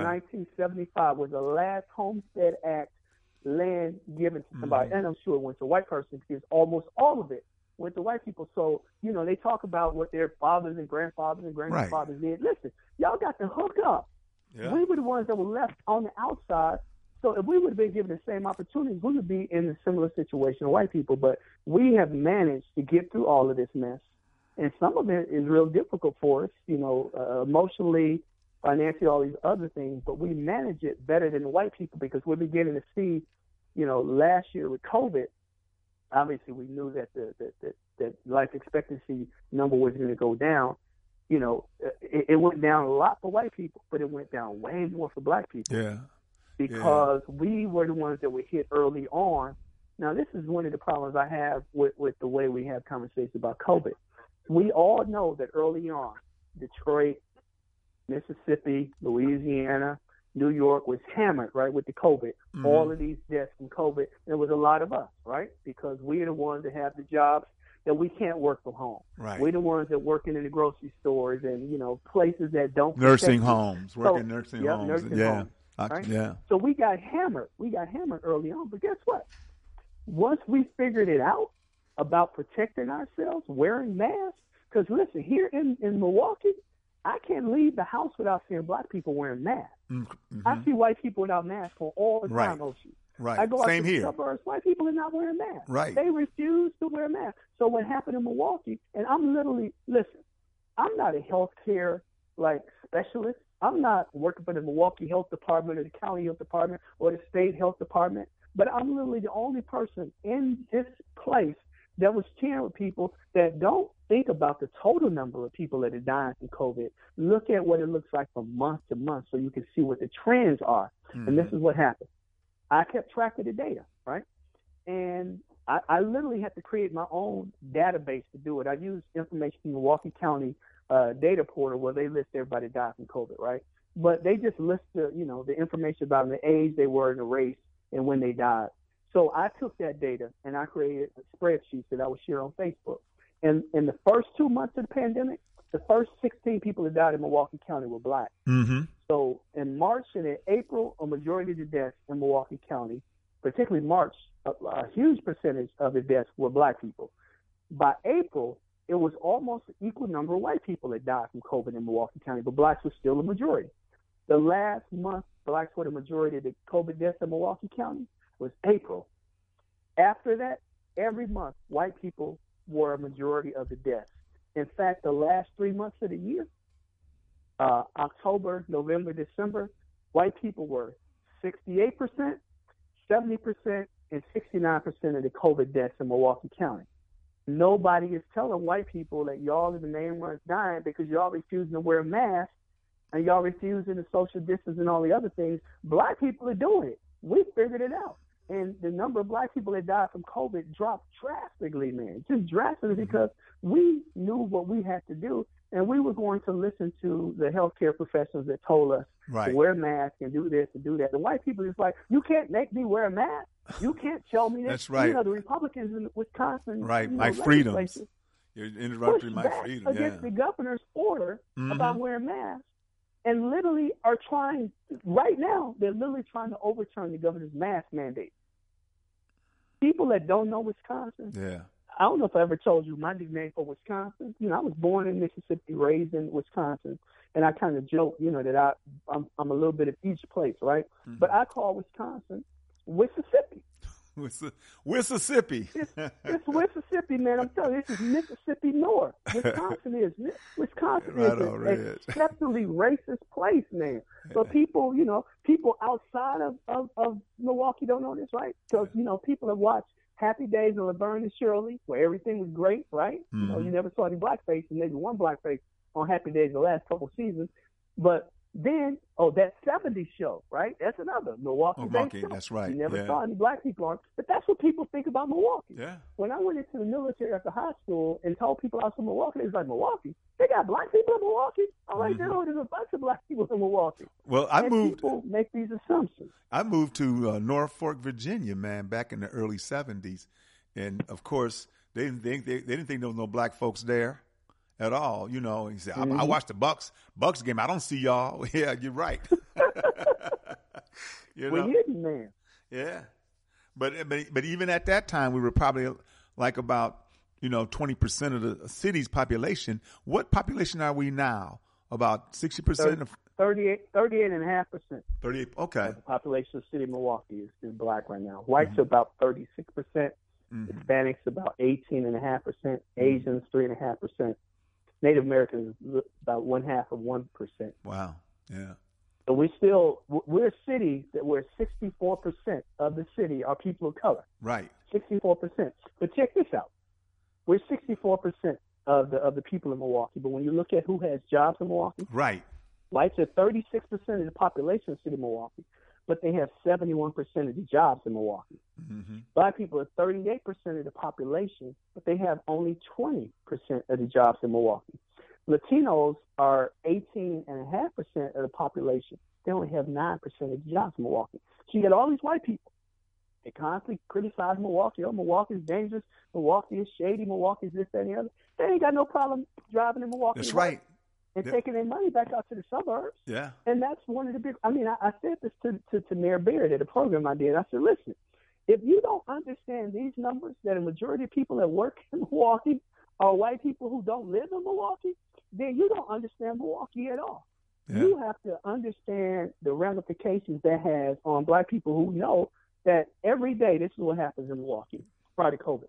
1975 was the last Homestead Act land given to somebody. And I'm sure it went to a white person because almost all of it went to white people. So, you know, they talk about what their fathers and grandfathers and grandfathers did. Listen, y'all got to hook up. Yeah. We were the ones that were left on the outside. So if we would have been given the same opportunities, we would be in a similar situation of white people. But we have managed to get through all of this mess. And some of it is real difficult for us, you know, emotionally, financially, all these other things. But we manage it better than the white people because we're beginning to see, you know, last year with COVID, obviously we knew that that life expectancy number was going to go down. You know, it went down a lot for white people, but it went down way more for black people. Yeah. Because we were the ones that were hit early on. Now, this is one of the problems I have with the way we have conversations about COVID. We all know that early on, Detroit, Mississippi, Louisiana, New York was hammered, right, with the COVID. Mm-hmm. All of these deaths from COVID. There was a lot of us, right, because we're the ones that have the jobs that we can't work from home. Right. We're the ones that working in the grocery stores and, you know, places that don't nursing homes, working nursing homes. Nursing yeah. homes, right? Yeah. So we got hammered. We got hammered early on. But guess what? Once we figured it out about protecting ourselves, wearing masks, because listen, here in Milwaukee, I can't leave the house without seeing black people wearing masks. Mm-hmm. I see white people without masks all the time, Oshie. Right. I go out Same to the here. suburbs, white people are not wearing masks. Right. They refuse to wear masks. So what happened in Milwaukee, and I'm literally, listen, I'm not a healthcare specialist. I'm not working for the Milwaukee Health Department or the County Health Department or the State Health Department, but I'm literally the only person in this place that was sharing with people that don't think about the total number of people that are dying from COVID. Look at what it looks like from month to month so you can see what the trends are. Mm-hmm. And this is what happened. I kept track of the data, right? And I literally had to create my own database to do it. I used information from Milwaukee County data portal where they list everybody that died from COVID, right? But they just list the information about the age they were and the race and when they died. So I took that data and I created a spreadsheet that I would share on Facebook. And in the first 2 months of the pandemic, the first 16 people that died in Milwaukee County were black. Mm-hmm. So in March and in April, a majority of the deaths in Milwaukee County, particularly March, a huge percentage of the deaths were black people. By April, it was almost an equal number of white people that died from COVID in Milwaukee County, but blacks were still the majority. The last month, blacks were the majority of the COVID deaths in Milwaukee County was April. After that, every month, white people were a majority of the deaths. In fact, the last 3 months of the year, October, November, December, white people were 68%, 70%, and 69% of the COVID deaths in Milwaukee County. Nobody is telling white people that y'all are the main ones dying because y'all refusing to wear masks and y'all refusing to social distance and all the other things. Black people are doing it. We figured it out. And the number of black people that died from COVID dropped drastically, man. Just drastically, because we knew what we had to do, and we were going to listen to the healthcare professionals that told us to wear masks and do this and do that. The white people is like, you can't make me wear a mask. You can't tell me that. That's right. You know, the Republicans in Wisconsin, my freedoms. You're interrupting my freedom. Against the governor's order about wearing masks, and literally are trying right now. They're literally trying to overturn the governor's mask mandate. People that don't know Wisconsin, I don't know if I ever told you my nickname for Wisconsin. You know, I was born in Mississippi, raised in Wisconsin, and I kind of joke, you know, that I'm a little bit of each place, right? But I call Wisconsin Mississippi. Mississippi. It's Mississippi, man. I'm telling you, this is Mississippi North. Wisconsin is an exceptionally racist place, man. So people, you know, people outside of Milwaukee don't know this, right? Because, you know, people have watched Happy Days of Laverne and Shirley, where everything was great, right? You know, you never saw any blackface, and maybe one blackface on Happy Days the last couple seasons. But then, that 70s show, right? That's another Milwaukee show. That's right. You never saw any black people on, but that's what people think about Milwaukee. Yeah. When I went into the military after high school and told people I was from Milwaukee, they was like, Milwaukee? They got black people in Milwaukee? I'm like, no, there's a bunch of black people in Milwaukee. Well, people make these assumptions. I moved to Norfolk, Virginia, man, back in the early 70s. And, of course, they didn't think there was no black folks there at all, you know. He said, I watched the Bucks game. I don't see y'all. Yeah, you're right. We're hidden, man. Yeah. But even at that time, we were probably like about, 20% of the city's population. What population are we now? About 60%? 38.5%. 38, okay. The population of the city of Milwaukee is black right now. Whites are about 36%. Hispanics about 18.5%. Asians 3.5%. Native Americans about 0.5%. Wow. Yeah. So we're a city that where 64% of the city are people of color. Right. 64%. But check this out. We're 64% of the people in Milwaukee. But when you look at who has jobs in Milwaukee, right. Whites are 36% of the population of the city of Milwaukee, but they have 71% of the jobs in Milwaukee. Black people are 38% of the population, but they have only 20% of the jobs in Milwaukee. Latinos are 18.5% of the population. They only have 9% of the jobs in Milwaukee. So you get all these white people. They constantly criticize Milwaukee. Oh, Milwaukee is dangerous. Milwaukee is shady. Milwaukee is this, that, and the other. They ain't got no problem driving in Milwaukee. That's right. And taking their money back out to the suburbs. Yeah. And that's one of the big, I said this to Mayor Baird at a program I did. I said, listen, if you don't understand these numbers, that a majority of people that work in Milwaukee are white people who don't live in Milwaukee, then you don't understand Milwaukee at all. Yeah. You have to understand the ramifications that has on black people who know that every day this is what happens in Milwaukee prior to COVID.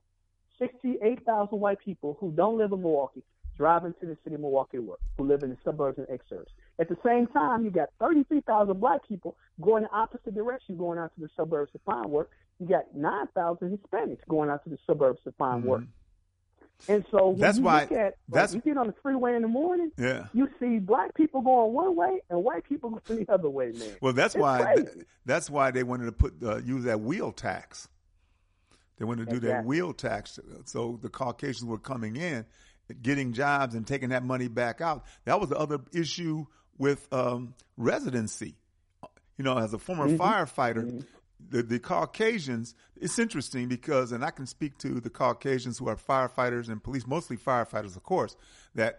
68,000 white people who don't live in Milwaukee driving to the city of Milwaukee to work, who live in the suburbs and exurbs. At the same time, you got 33,000 black people going the opposite direction, going out to the suburbs to find work. You got 9,000 Hispanics going out to the suburbs to find work. And so when you get on the freeway in the morning, you see black people going one way and white people going the other way, man. Well, that's why they wanted to use that wheel tax. They wanted to do that wheel tax, so the Caucasians were coming in, getting jobs and taking that money back out. That was the other issue with residency. As a former firefighter, the Caucasians, it's interesting because, and I can speak to the Caucasians who are firefighters and police, mostly firefighters, of course, that,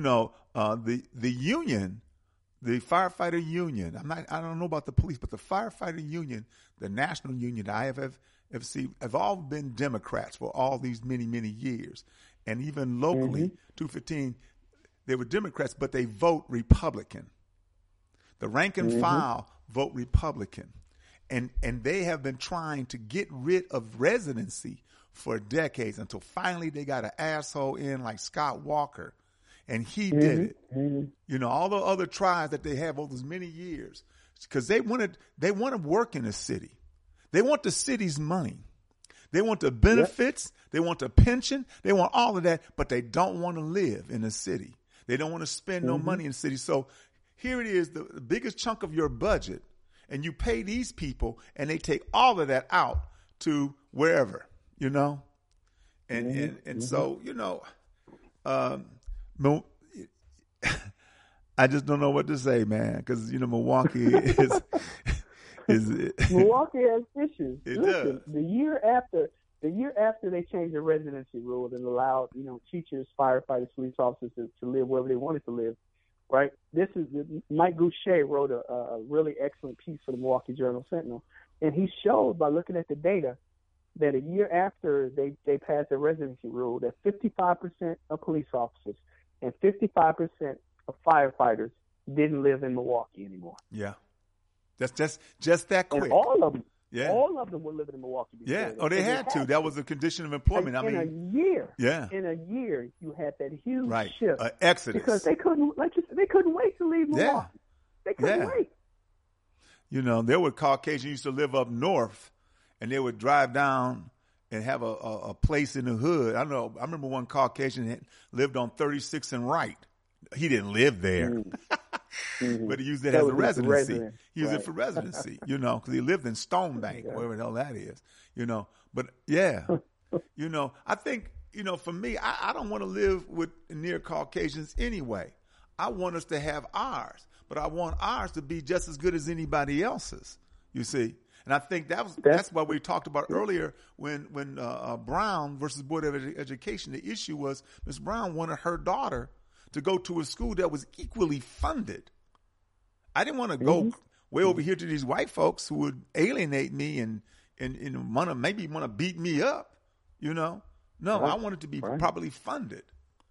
the union, the firefighter union, I don't know about the police, but the firefighter union, the national union, the IFFC, have all been Democrats for all these many, many years. And even locally, 215, they were Democrats, but they vote Republican. The rank and file vote Republican. And they have been trying to get rid of residency for decades until finally they got an asshole in like Scott Walker, and he did it. All the other tribes that they have over those many years, because they want to work in the city. They want the city's money. They want the benefits. They want the pension. They want all of that, but they don't want to live in the city. They don't want to spend no money in the city. So here it is, the biggest chunk of your budget, and you pay these people, and they take all of that out to wherever, you know? And so, you know, I just don't know what to say, man, because, you know, Milwaukee is Milwaukee has issues. It Listen, does. The year after they changed the residency rule and allowed, you know, teachers, firefighters, police officers to live wherever they wanted to live, right? Mike Goucher wrote a really excellent piece for the Milwaukee Journal-Sentinel, and he showed by looking at the data that a year after they passed the residency rule, that 55% of police officers and 55% of firefighters didn't live in Milwaukee anymore. Yeah. That's just that quick. And all of them. Yeah. All of them were living in Milwaukee. Yeah. Oh, they had to. That was a condition of employment. In a year. Yeah. In a year, you had that huge Right. shift. Exodus. Because they couldn't, like you said, they couldn't wait to leave Milwaukee. Yeah. They couldn't Yeah. wait. You know, there were Caucasians who used to live up north, and they would drive down and have a place in the hood. I know. I remember one Caucasian that lived on 36th and Wright. He didn't live there, but he used it as a residency. He used it for residency, you know, because he lived in Stonebank, wherever the hell that is, you know. But yeah, you know, I think, you know, for me, I don't want to live with near Caucasians anyway. I want us to have ours, but I want ours to be just as good as anybody else's. You see. And I think that's what we talked about earlier when Brown versus Board of Education. The issue was Ms. Brown wanted her daughter to go to a school that was equally funded. I didn't want to go way over here to these white folks who would alienate me and maybe want to beat me up. You know, no, I wanted to be properly funded.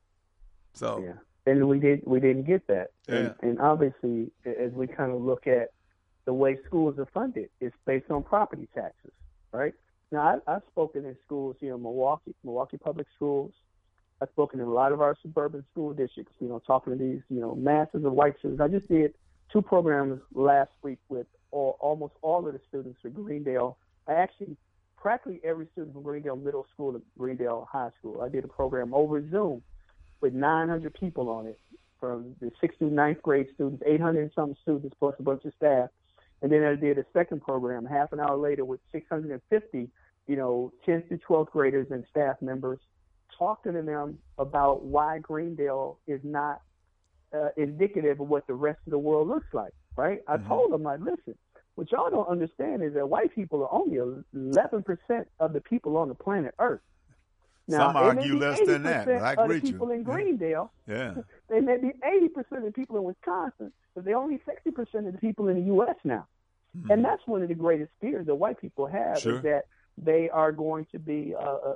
So yeah, and we didn't get that. Yeah. And obviously, as we kind of look at the way schools are funded, it's based on property taxes, right? Now, I've spoken in schools here in Milwaukee Public Schools. I've spoken in a lot of our suburban school districts, you know, talking to these, you know, masses of white students. I just did 2 programs last week with almost all of the students for Greendale. Practically every student from Greendale Middle School to Greendale High School. I did a program over Zoom with 900 people on it, from the 6th through 9th grade students, 800 and something students plus a bunch of staff. And then I did a second program half an hour later with 650, you know, 10th through 12th graders and staff members, talking to them about why Greendale is not indicative of what the rest of the world looks like, right? I told them, like, listen, what y'all don't understand is that white people are only 11% of the people on the planet Earth. Now, some argue less than that, but I agree with you. People in Greendale, they may be 80% of the people in Wisconsin, but they're only 60% of the people in the U.S. now. And that's one of the greatest fears that white people have, is that they are going to be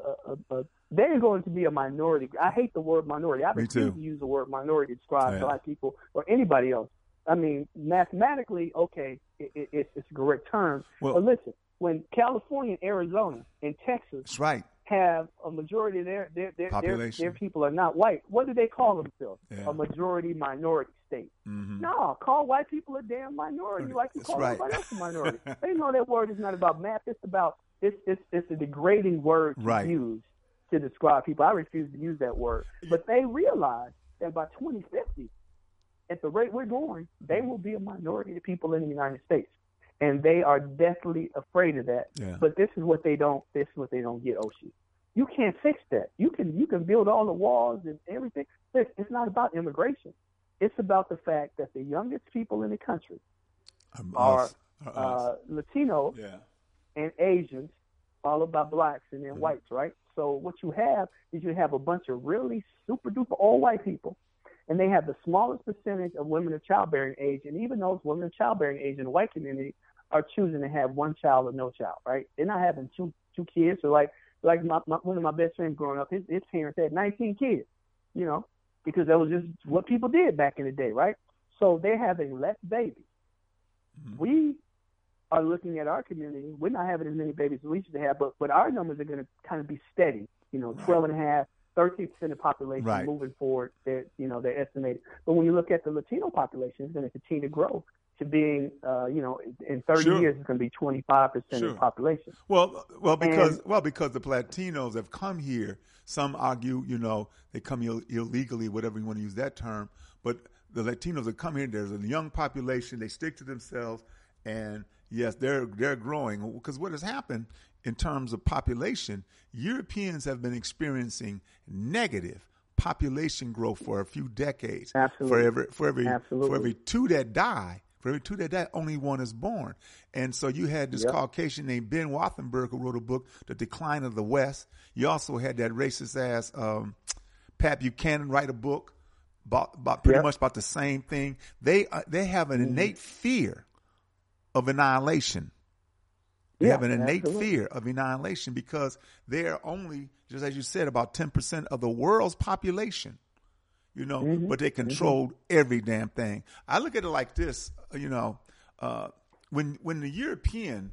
they're going to be a minority. I hate the word minority. I refuse to use the word minority to describe black people or anybody else. I mean, mathematically, okay, it's a correct term. Well, but listen, when California, Arizona, and Texas have a majority of their people are not white, what do they call themselves? A majority minority state. No, call white people a damn minority like you call everybody else a minority. They know that word is not about math. It's a degrading word to use to describe people. I refuse to use that word. But they realize that by 2050, at the rate we're going, they will be a minority of people in the United States. And they are deathly afraid of that. But this is what they don't get, Oshie. You can't fix that. You can build all the walls and everything. It's not about immigration. It's about the fact that the youngest people in the country are Latino and Asians, followed by blacks and then whites, right? So what you have is you have a bunch of really super duper all white people, and they have the smallest percentage of women of childbearing age. And even those women of childbearing age in the white community are choosing to have one child or no child, right? They're not having two kids. So like one of my best friends growing up, his parents had 19 kids, you know, because that was just what people did back in the day, right? So they're having less babies. We are looking at our community. We're not having as many babies as we used to have, but our numbers are going to kind of be steady, you know, 12.5%, 13% of the population moving forward. They're estimated. But when you look at the Latino population, it's going to continue to grow to being, in 30 years, it's going to be 25% of the population. Well, because the Latinos have come here. Some argue, you know, they come here illegally, whatever you want to use that term. But the Latinos that come here, there's a young population. They stick to themselves, and yes, they're growing. Because what has happened in terms of population, Europeans have been experiencing negative population growth for a few decades. Absolutely. For every two that die, only one is born. And so you had this Caucasian named Ben Rothenberg who wrote a book, The Decline of the West. You also had that racist ass Pat Buchanan write a book about pretty much about the same thing. They have an innate fear of annihilation. They have an innate fear of annihilation because they are only, just as you said, about 10% of the world's population, you know, but they controlled every damn thing. I look at it like this, you know, when the European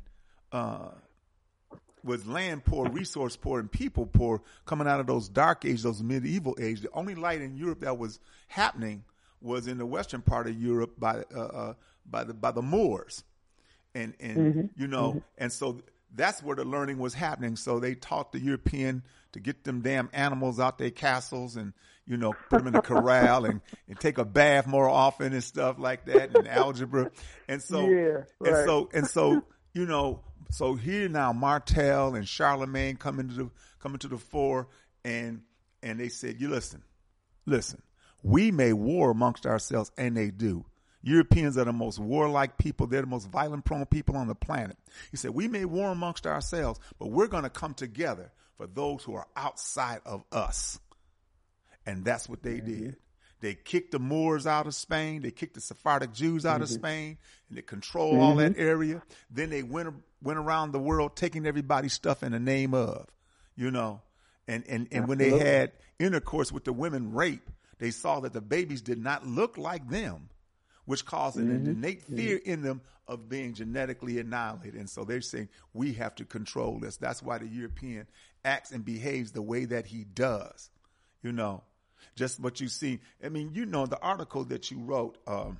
was land poor, resource poor, and people poor, coming out of those dark ages, those medieval age, the only light in Europe that was happening was in the western part of Europe by the Moors. And you know, and so that's where the learning was happening. So they taught the European to get them damn animals out their castles and, you know, put them in a corral and take a bath more often and stuff like that, and algebra. And so, and so, you know, so here now Martel and Charlemagne come into the fore, and they said, you listen, we may war amongst ourselves, and they do. Europeans are the most warlike people. They're the most violent prone people on the planet. He said, we may war amongst ourselves, but we're going to come together for those who are outside of us. And that's what they did. They kicked the Moors out of Spain. They kicked the Sephardic Jews out of Spain, and they controlled all that area. Then they went around the world taking everybody's stuff in the name of, you know, and when they had intercourse with the women rape, they saw that the babies did not look like them, which caused an innate fear in them of being genetically annihilated. And so they're saying, we have to control this. That's why the European acts and behaves the way that he does. You know, just what you see. I mean, you know, the article that you wrote,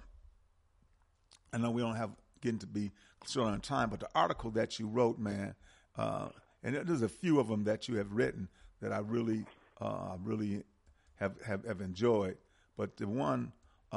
I know we don't have getting to be short on time, but the article that you wrote, man, and there's a few of them that you have written that I really have enjoyed. But the one,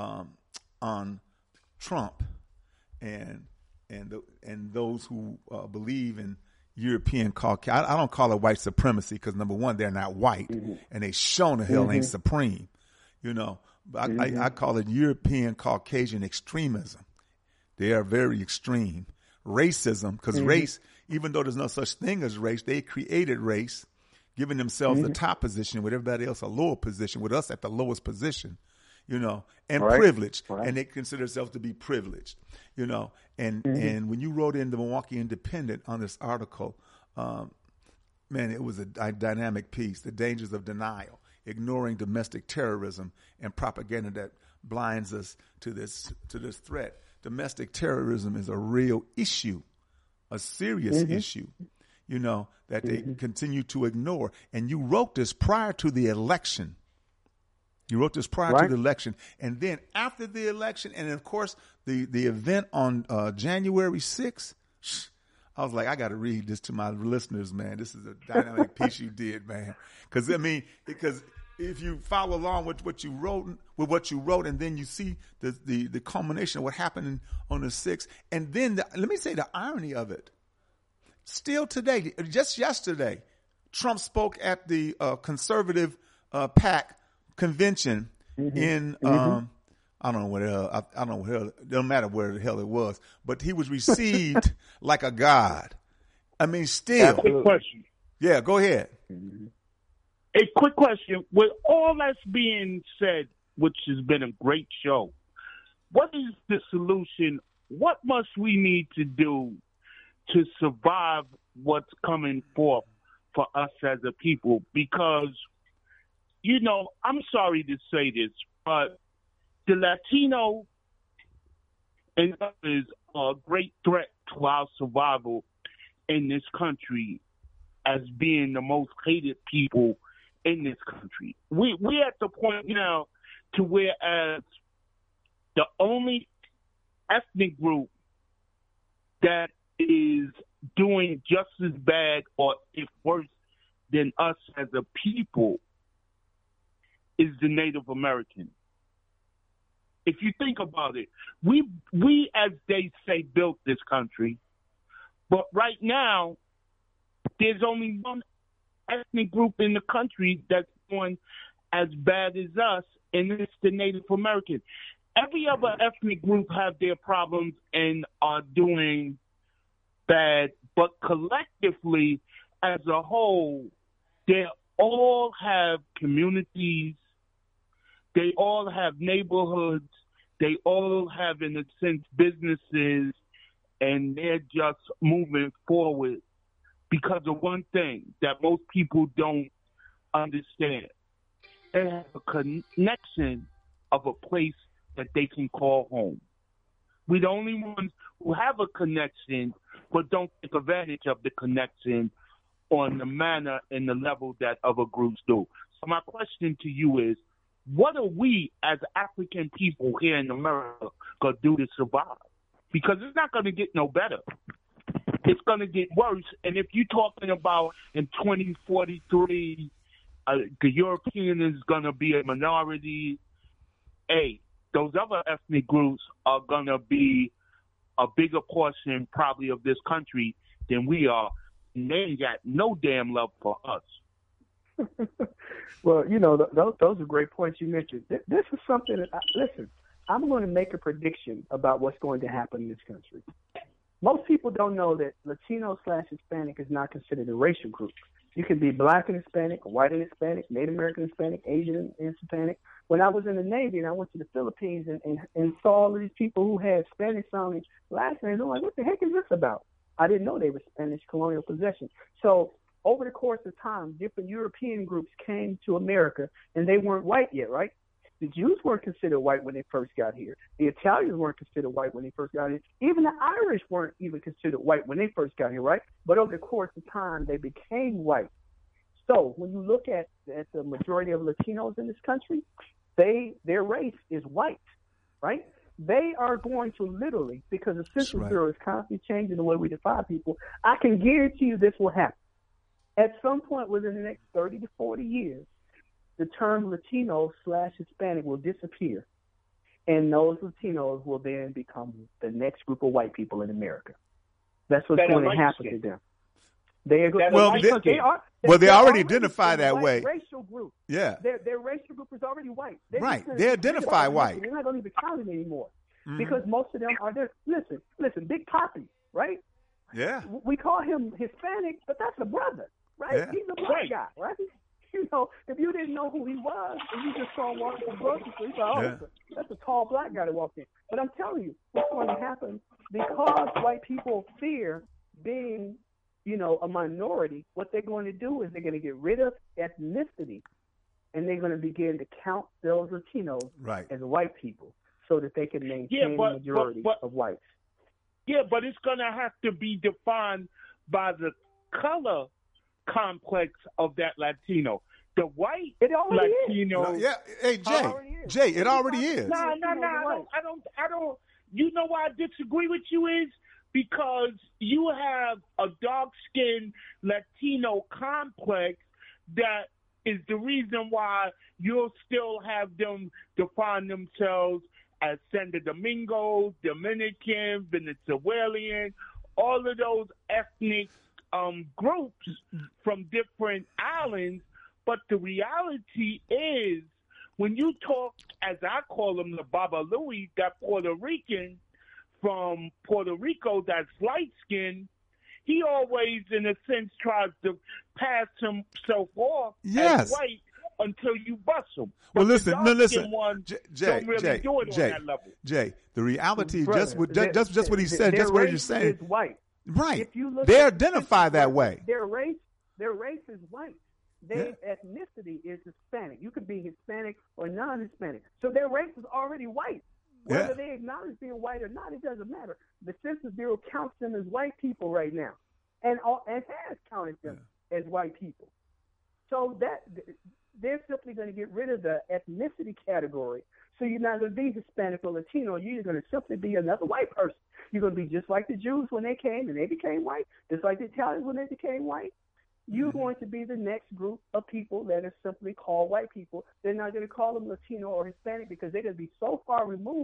on Trump and those who believe in European Caucasian. I don't call it white supremacy because, number one, they're not white, and they shown the hell ain't supreme, you know. But I call it European Caucasian extremism. They are very extreme. Racism, because race, even though there's no such thing as race, they created race, giving themselves the top position with everybody else a lower position, with us at the lowest position. You know, and privileged, and they consider themselves to be privileged, you know, and when you wrote in the Milwaukee Independent on this article, man, it was a dynamic piece, the dangers of denial, ignoring domestic terrorism and propaganda that blinds us to this threat. Domestic terrorism is a real issue, a serious issue, you know, that they continue to ignore. And you wrote this prior to the election. You wrote this prior to the election, and then after the election, and of course the event on January 6th, I was like, I got to read this to my listeners, man. This is a dynamic piece you did, man. Because if you follow along with what you wrote, and then you see the culmination of what happened on the 6th, and then let me say the irony of it. Still today, just yesterday, Trump spoke at the conservative PAC convention in I don't know where the hell, I don't know where, it don't matter where the hell it was, but he was received like a god. I mean, still. Quick question. Yeah, go ahead. A quick question. With all that's being said, which has been a great show, what is the solution? What must we need to do to survive what's coming forth for us as a people? Because, you know, I'm sorry to say this, but the Latino and others are a great threat to our survival in this country as being the most hated people in this country. We're at the point now to where as the only ethnic group that is doing just as bad or if worse than us as a people is the Native American. If you think about it, we as they say, built this country, but right now there's only one ethnic group in the country that's doing as bad as us, and it's the Native American. Every other ethnic group have their problems and are doing bad, but collectively, as a whole, they all have communities, they all have neighborhoods, they all have, in a sense, businesses, and they're just moving forward because of one thing that most people don't understand. They have a connection of a place that they can call home. We're the only ones who have a connection but don't take advantage of the connection on the manner and the level that other groups do. So my question to you is, what are we as African people here in America going to do to survive? Because it's not going to get no better. It's going to get worse. And if you're talking about in 2043, the European is going to be a minority, those other ethnic groups are going to be a bigger portion probably of this country than we are. And they ain't got no damn love for us. Well, those are great points you mentioned. This is something that, listen, I'm going to make a prediction about what's going to happen in this country. Most people don't know that Latino/Hispanic is not considered a racial group. You can be black and Hispanic, white and Hispanic, Native American Hispanic, Asian and Hispanic. When I was in the Navy and I went to the Philippines and saw all of these people who had Spanish-sounding last names, I'm like, what the heck is this about? I didn't know they were Spanish colonial possession. So over the course of time, different European groups came to America, and they weren't white yet, right? The Jews weren't considered white when they first got here. The Italians weren't considered white when they first got here. Even the Irish weren't even considered white when they first got here, right? But over the course of time, they became white. So when you look at the majority of Latinos in this country, their race is white, right? They are going to literally, because the Census Bureau is constantly changing the way we define people, I can guarantee you this will happen. At some point within the next 30 to 40 years, the term Latino/Hispanic will disappear, and those Latinos will then become the next group of white people in America. That's what's going to happen to them. They are going. They already identify that way. Racial group. Yeah. Their racial group is already white. They identify white. They're not going to even count it anymore because most of them are there. Listen, Big Papi, right? Yeah. We call him Hispanic, but that's a brother, right? Yeah. He's a black guy, right? If you didn't know who he was and you just saw him walking from grocery store, you thought, that's a tall black guy that walked in. But I'm telling you, what's going to happen, because white people fear being, a minority, what they're going to do is they're going to get rid of ethnicity, and they're going to begin to count those Latinos as white people so that they can maintain the majority of whites. Yeah, but it's going to have to be defined by the color complex of that Latino. The white Latino. Hey, Jay, it already is. No, I don't. You know why I disagree with you is because you have a dark-skinned Latino complex that is the reason why you'll still have them define themselves as Santo Domingo, Dominican, Venezuelan, all of those ethnic groups from different islands. But the reality is, when you talk, as I call them, the Baba Louie, that Puerto Rican from Puerto Rico that's light-skinned, he always, in a sense, tries to pass himself off as white until you bust him. Well, listen, Jay, the reality, just what he said, just what you're saying. Is white. Right. If you look they identify that way. Their race is white. Their ethnicity is Hispanic. You could be Hispanic or non-Hispanic. So their race is already white. Whether they acknowledge being white or not, it doesn't matter. The Census Bureau counts them as white people right now, and has counted them as white people. So that they're simply going to get rid of the ethnicity category. So you're not going to be Hispanic or Latino. You're going to simply be another white person. You're going to be just like the Jews when they came and they became white, just like the Italians when they became white. You're going to be the next group of people that are simply called white people. They're not going to call them Latino or Hispanic because they're going to be so far removed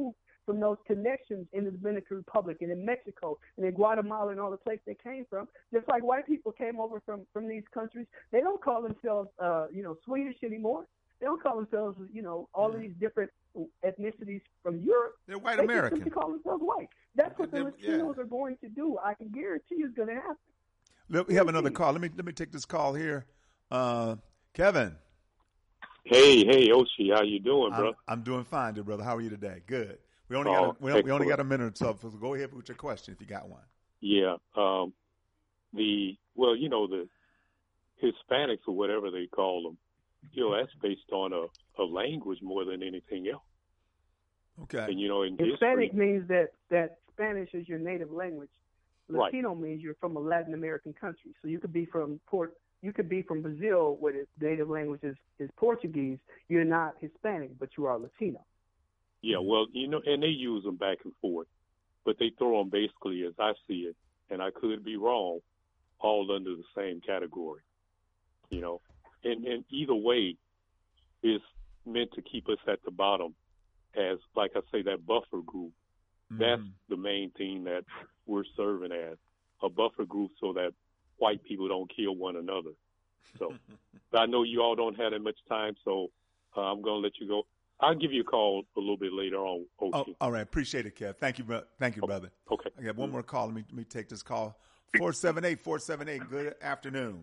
from those connections in the Dominican Republic and in Mexico and in Guatemala and all the places they came from. Just like white people came over from these countries, they don't call themselves, Swedish anymore. They don't call themselves, all of these different ethnicities from Europe. They're white they American. They call themselves white. That's what the Latinos are going to do. I can guarantee you it's going to happen. Look, we have another call. Let me take this call here. Kevin. Hey, Oshi, how you doing, bro? I'm doing fine, dear brother. How are you today? Good. We only got a minute or so, so go ahead with your question if you got one. Yeah. The Hispanics or whatever they call them, that's based on a language more than anything else. Okay. And in Hispanic history, means that Spanish is your native language. Latino right. means you're from a Latin American country. So you could be from Brazil, where its native language is Portuguese. You're not Hispanic, but you are Latino. Yeah, well, and they use them back and forth, but they throw them basically, as I see it, and I could be wrong, all under the same category. And either way is meant to keep us at the bottom as, like I say, that buffer group. Mm-hmm. That's the main thing that we're serving as, a buffer group so that white people don't kill one another. So I know you all don't have that much time, so I'm going to let you go. I'll give you a call a little bit later on. Okay. Oh, all right. Appreciate it, Kev. Thank you, brother. Okay. I got one more call. Let me take this call. 478. Good afternoon.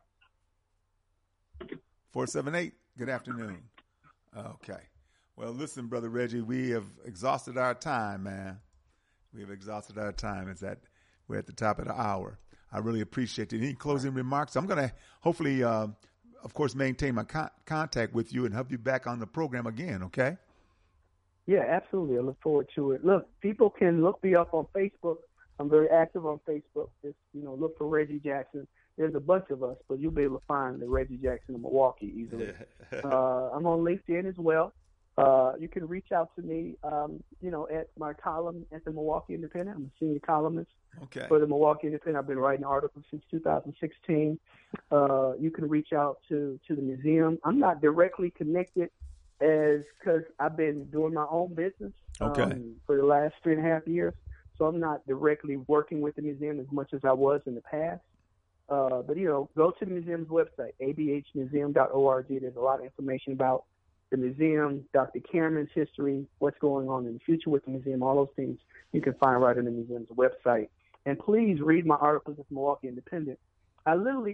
478. Good afternoon. Okay. Well, listen, Brother Reggie, we have exhausted our time, man. We have exhausted our time. We're at the top of the hour. I really appreciate it. Any closing remarks? I'm going to hopefully, of course, maintain my contact with you and help you back on the program again, okay? Yeah, absolutely. I look forward to it. Look, people can look me up on Facebook. I'm very active on Facebook. Just, look for Reggie Jackson. There's a bunch of us, but you'll be able to find the Reggie Jackson in Milwaukee easily. I'm on LinkedIn as well. You can reach out to me, at my column at the Milwaukee Independent. I'm a senior columnist for the Milwaukee Independent. I've been writing articles since 2016. You can reach out to the museum. I'm not directly connected because I've been doing my own business for the last 3.5 years. So I'm not directly working with the museum as much as I was in the past. But go to the museum's website, abhmuseum.org. There's a lot of information about the museum, Dr. Cameron's history, what's going on in the future with the museum, all those things you can find right on the museum's website. And please read my articles at the Milwaukee Independent. I literally,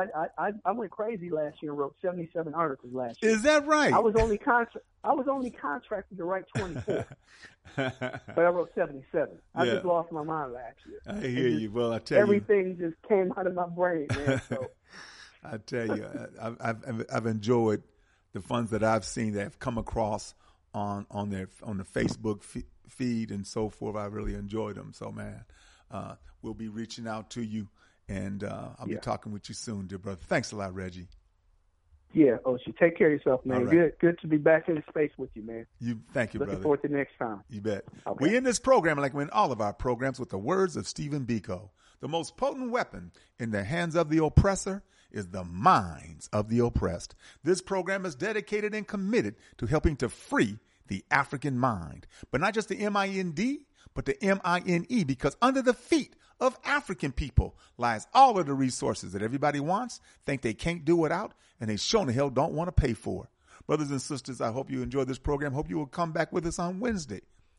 I went crazy last year and wrote 77 articles last year. Is that right? I was only contracted to write 24, but I wrote 77. I just lost my mind last year. I hear you. Well, I tell you, everything just came out of my brain, man. So. I tell you, I've enjoyed the funds that I've seen that have come across on the Facebook feed and so forth. I really enjoyed them. So, man, we'll be reaching out to you, and I'll be talking with you soon, dear brother. Thanks a lot, Reggie. Yeah, Oshi, take care of yourself, man. Right. Good to be back in the space with you, man. Thank you, brother. Looking forward to next time. You bet. Okay. We end this program like we end all of our programs with the words of Stephen Biko. The most potent weapon in the hands of the oppressor is the minds of the oppressed. This program is dedicated and committed to helping to free the African mind, but not just the M-I-N-D, but the M-I-N-E, because under the feet of African people lies all of the resources that everybody wants, think they can't do without, and they sure the hell don't want to pay for. Brothers and sisters, I hope you enjoyed this program. Hope you will come back with us on Wednesday.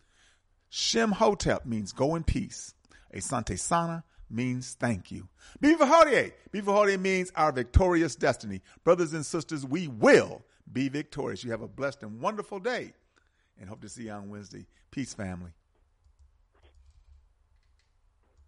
Shem Hotep means go in peace. Asante Sana means thank you. Bifa Hodie. Bifa Hodie means our victorious destiny. Brothers and sisters, we will be victorious. You have a blessed and wonderful day, and hope to see you on Wednesday. Peace, family.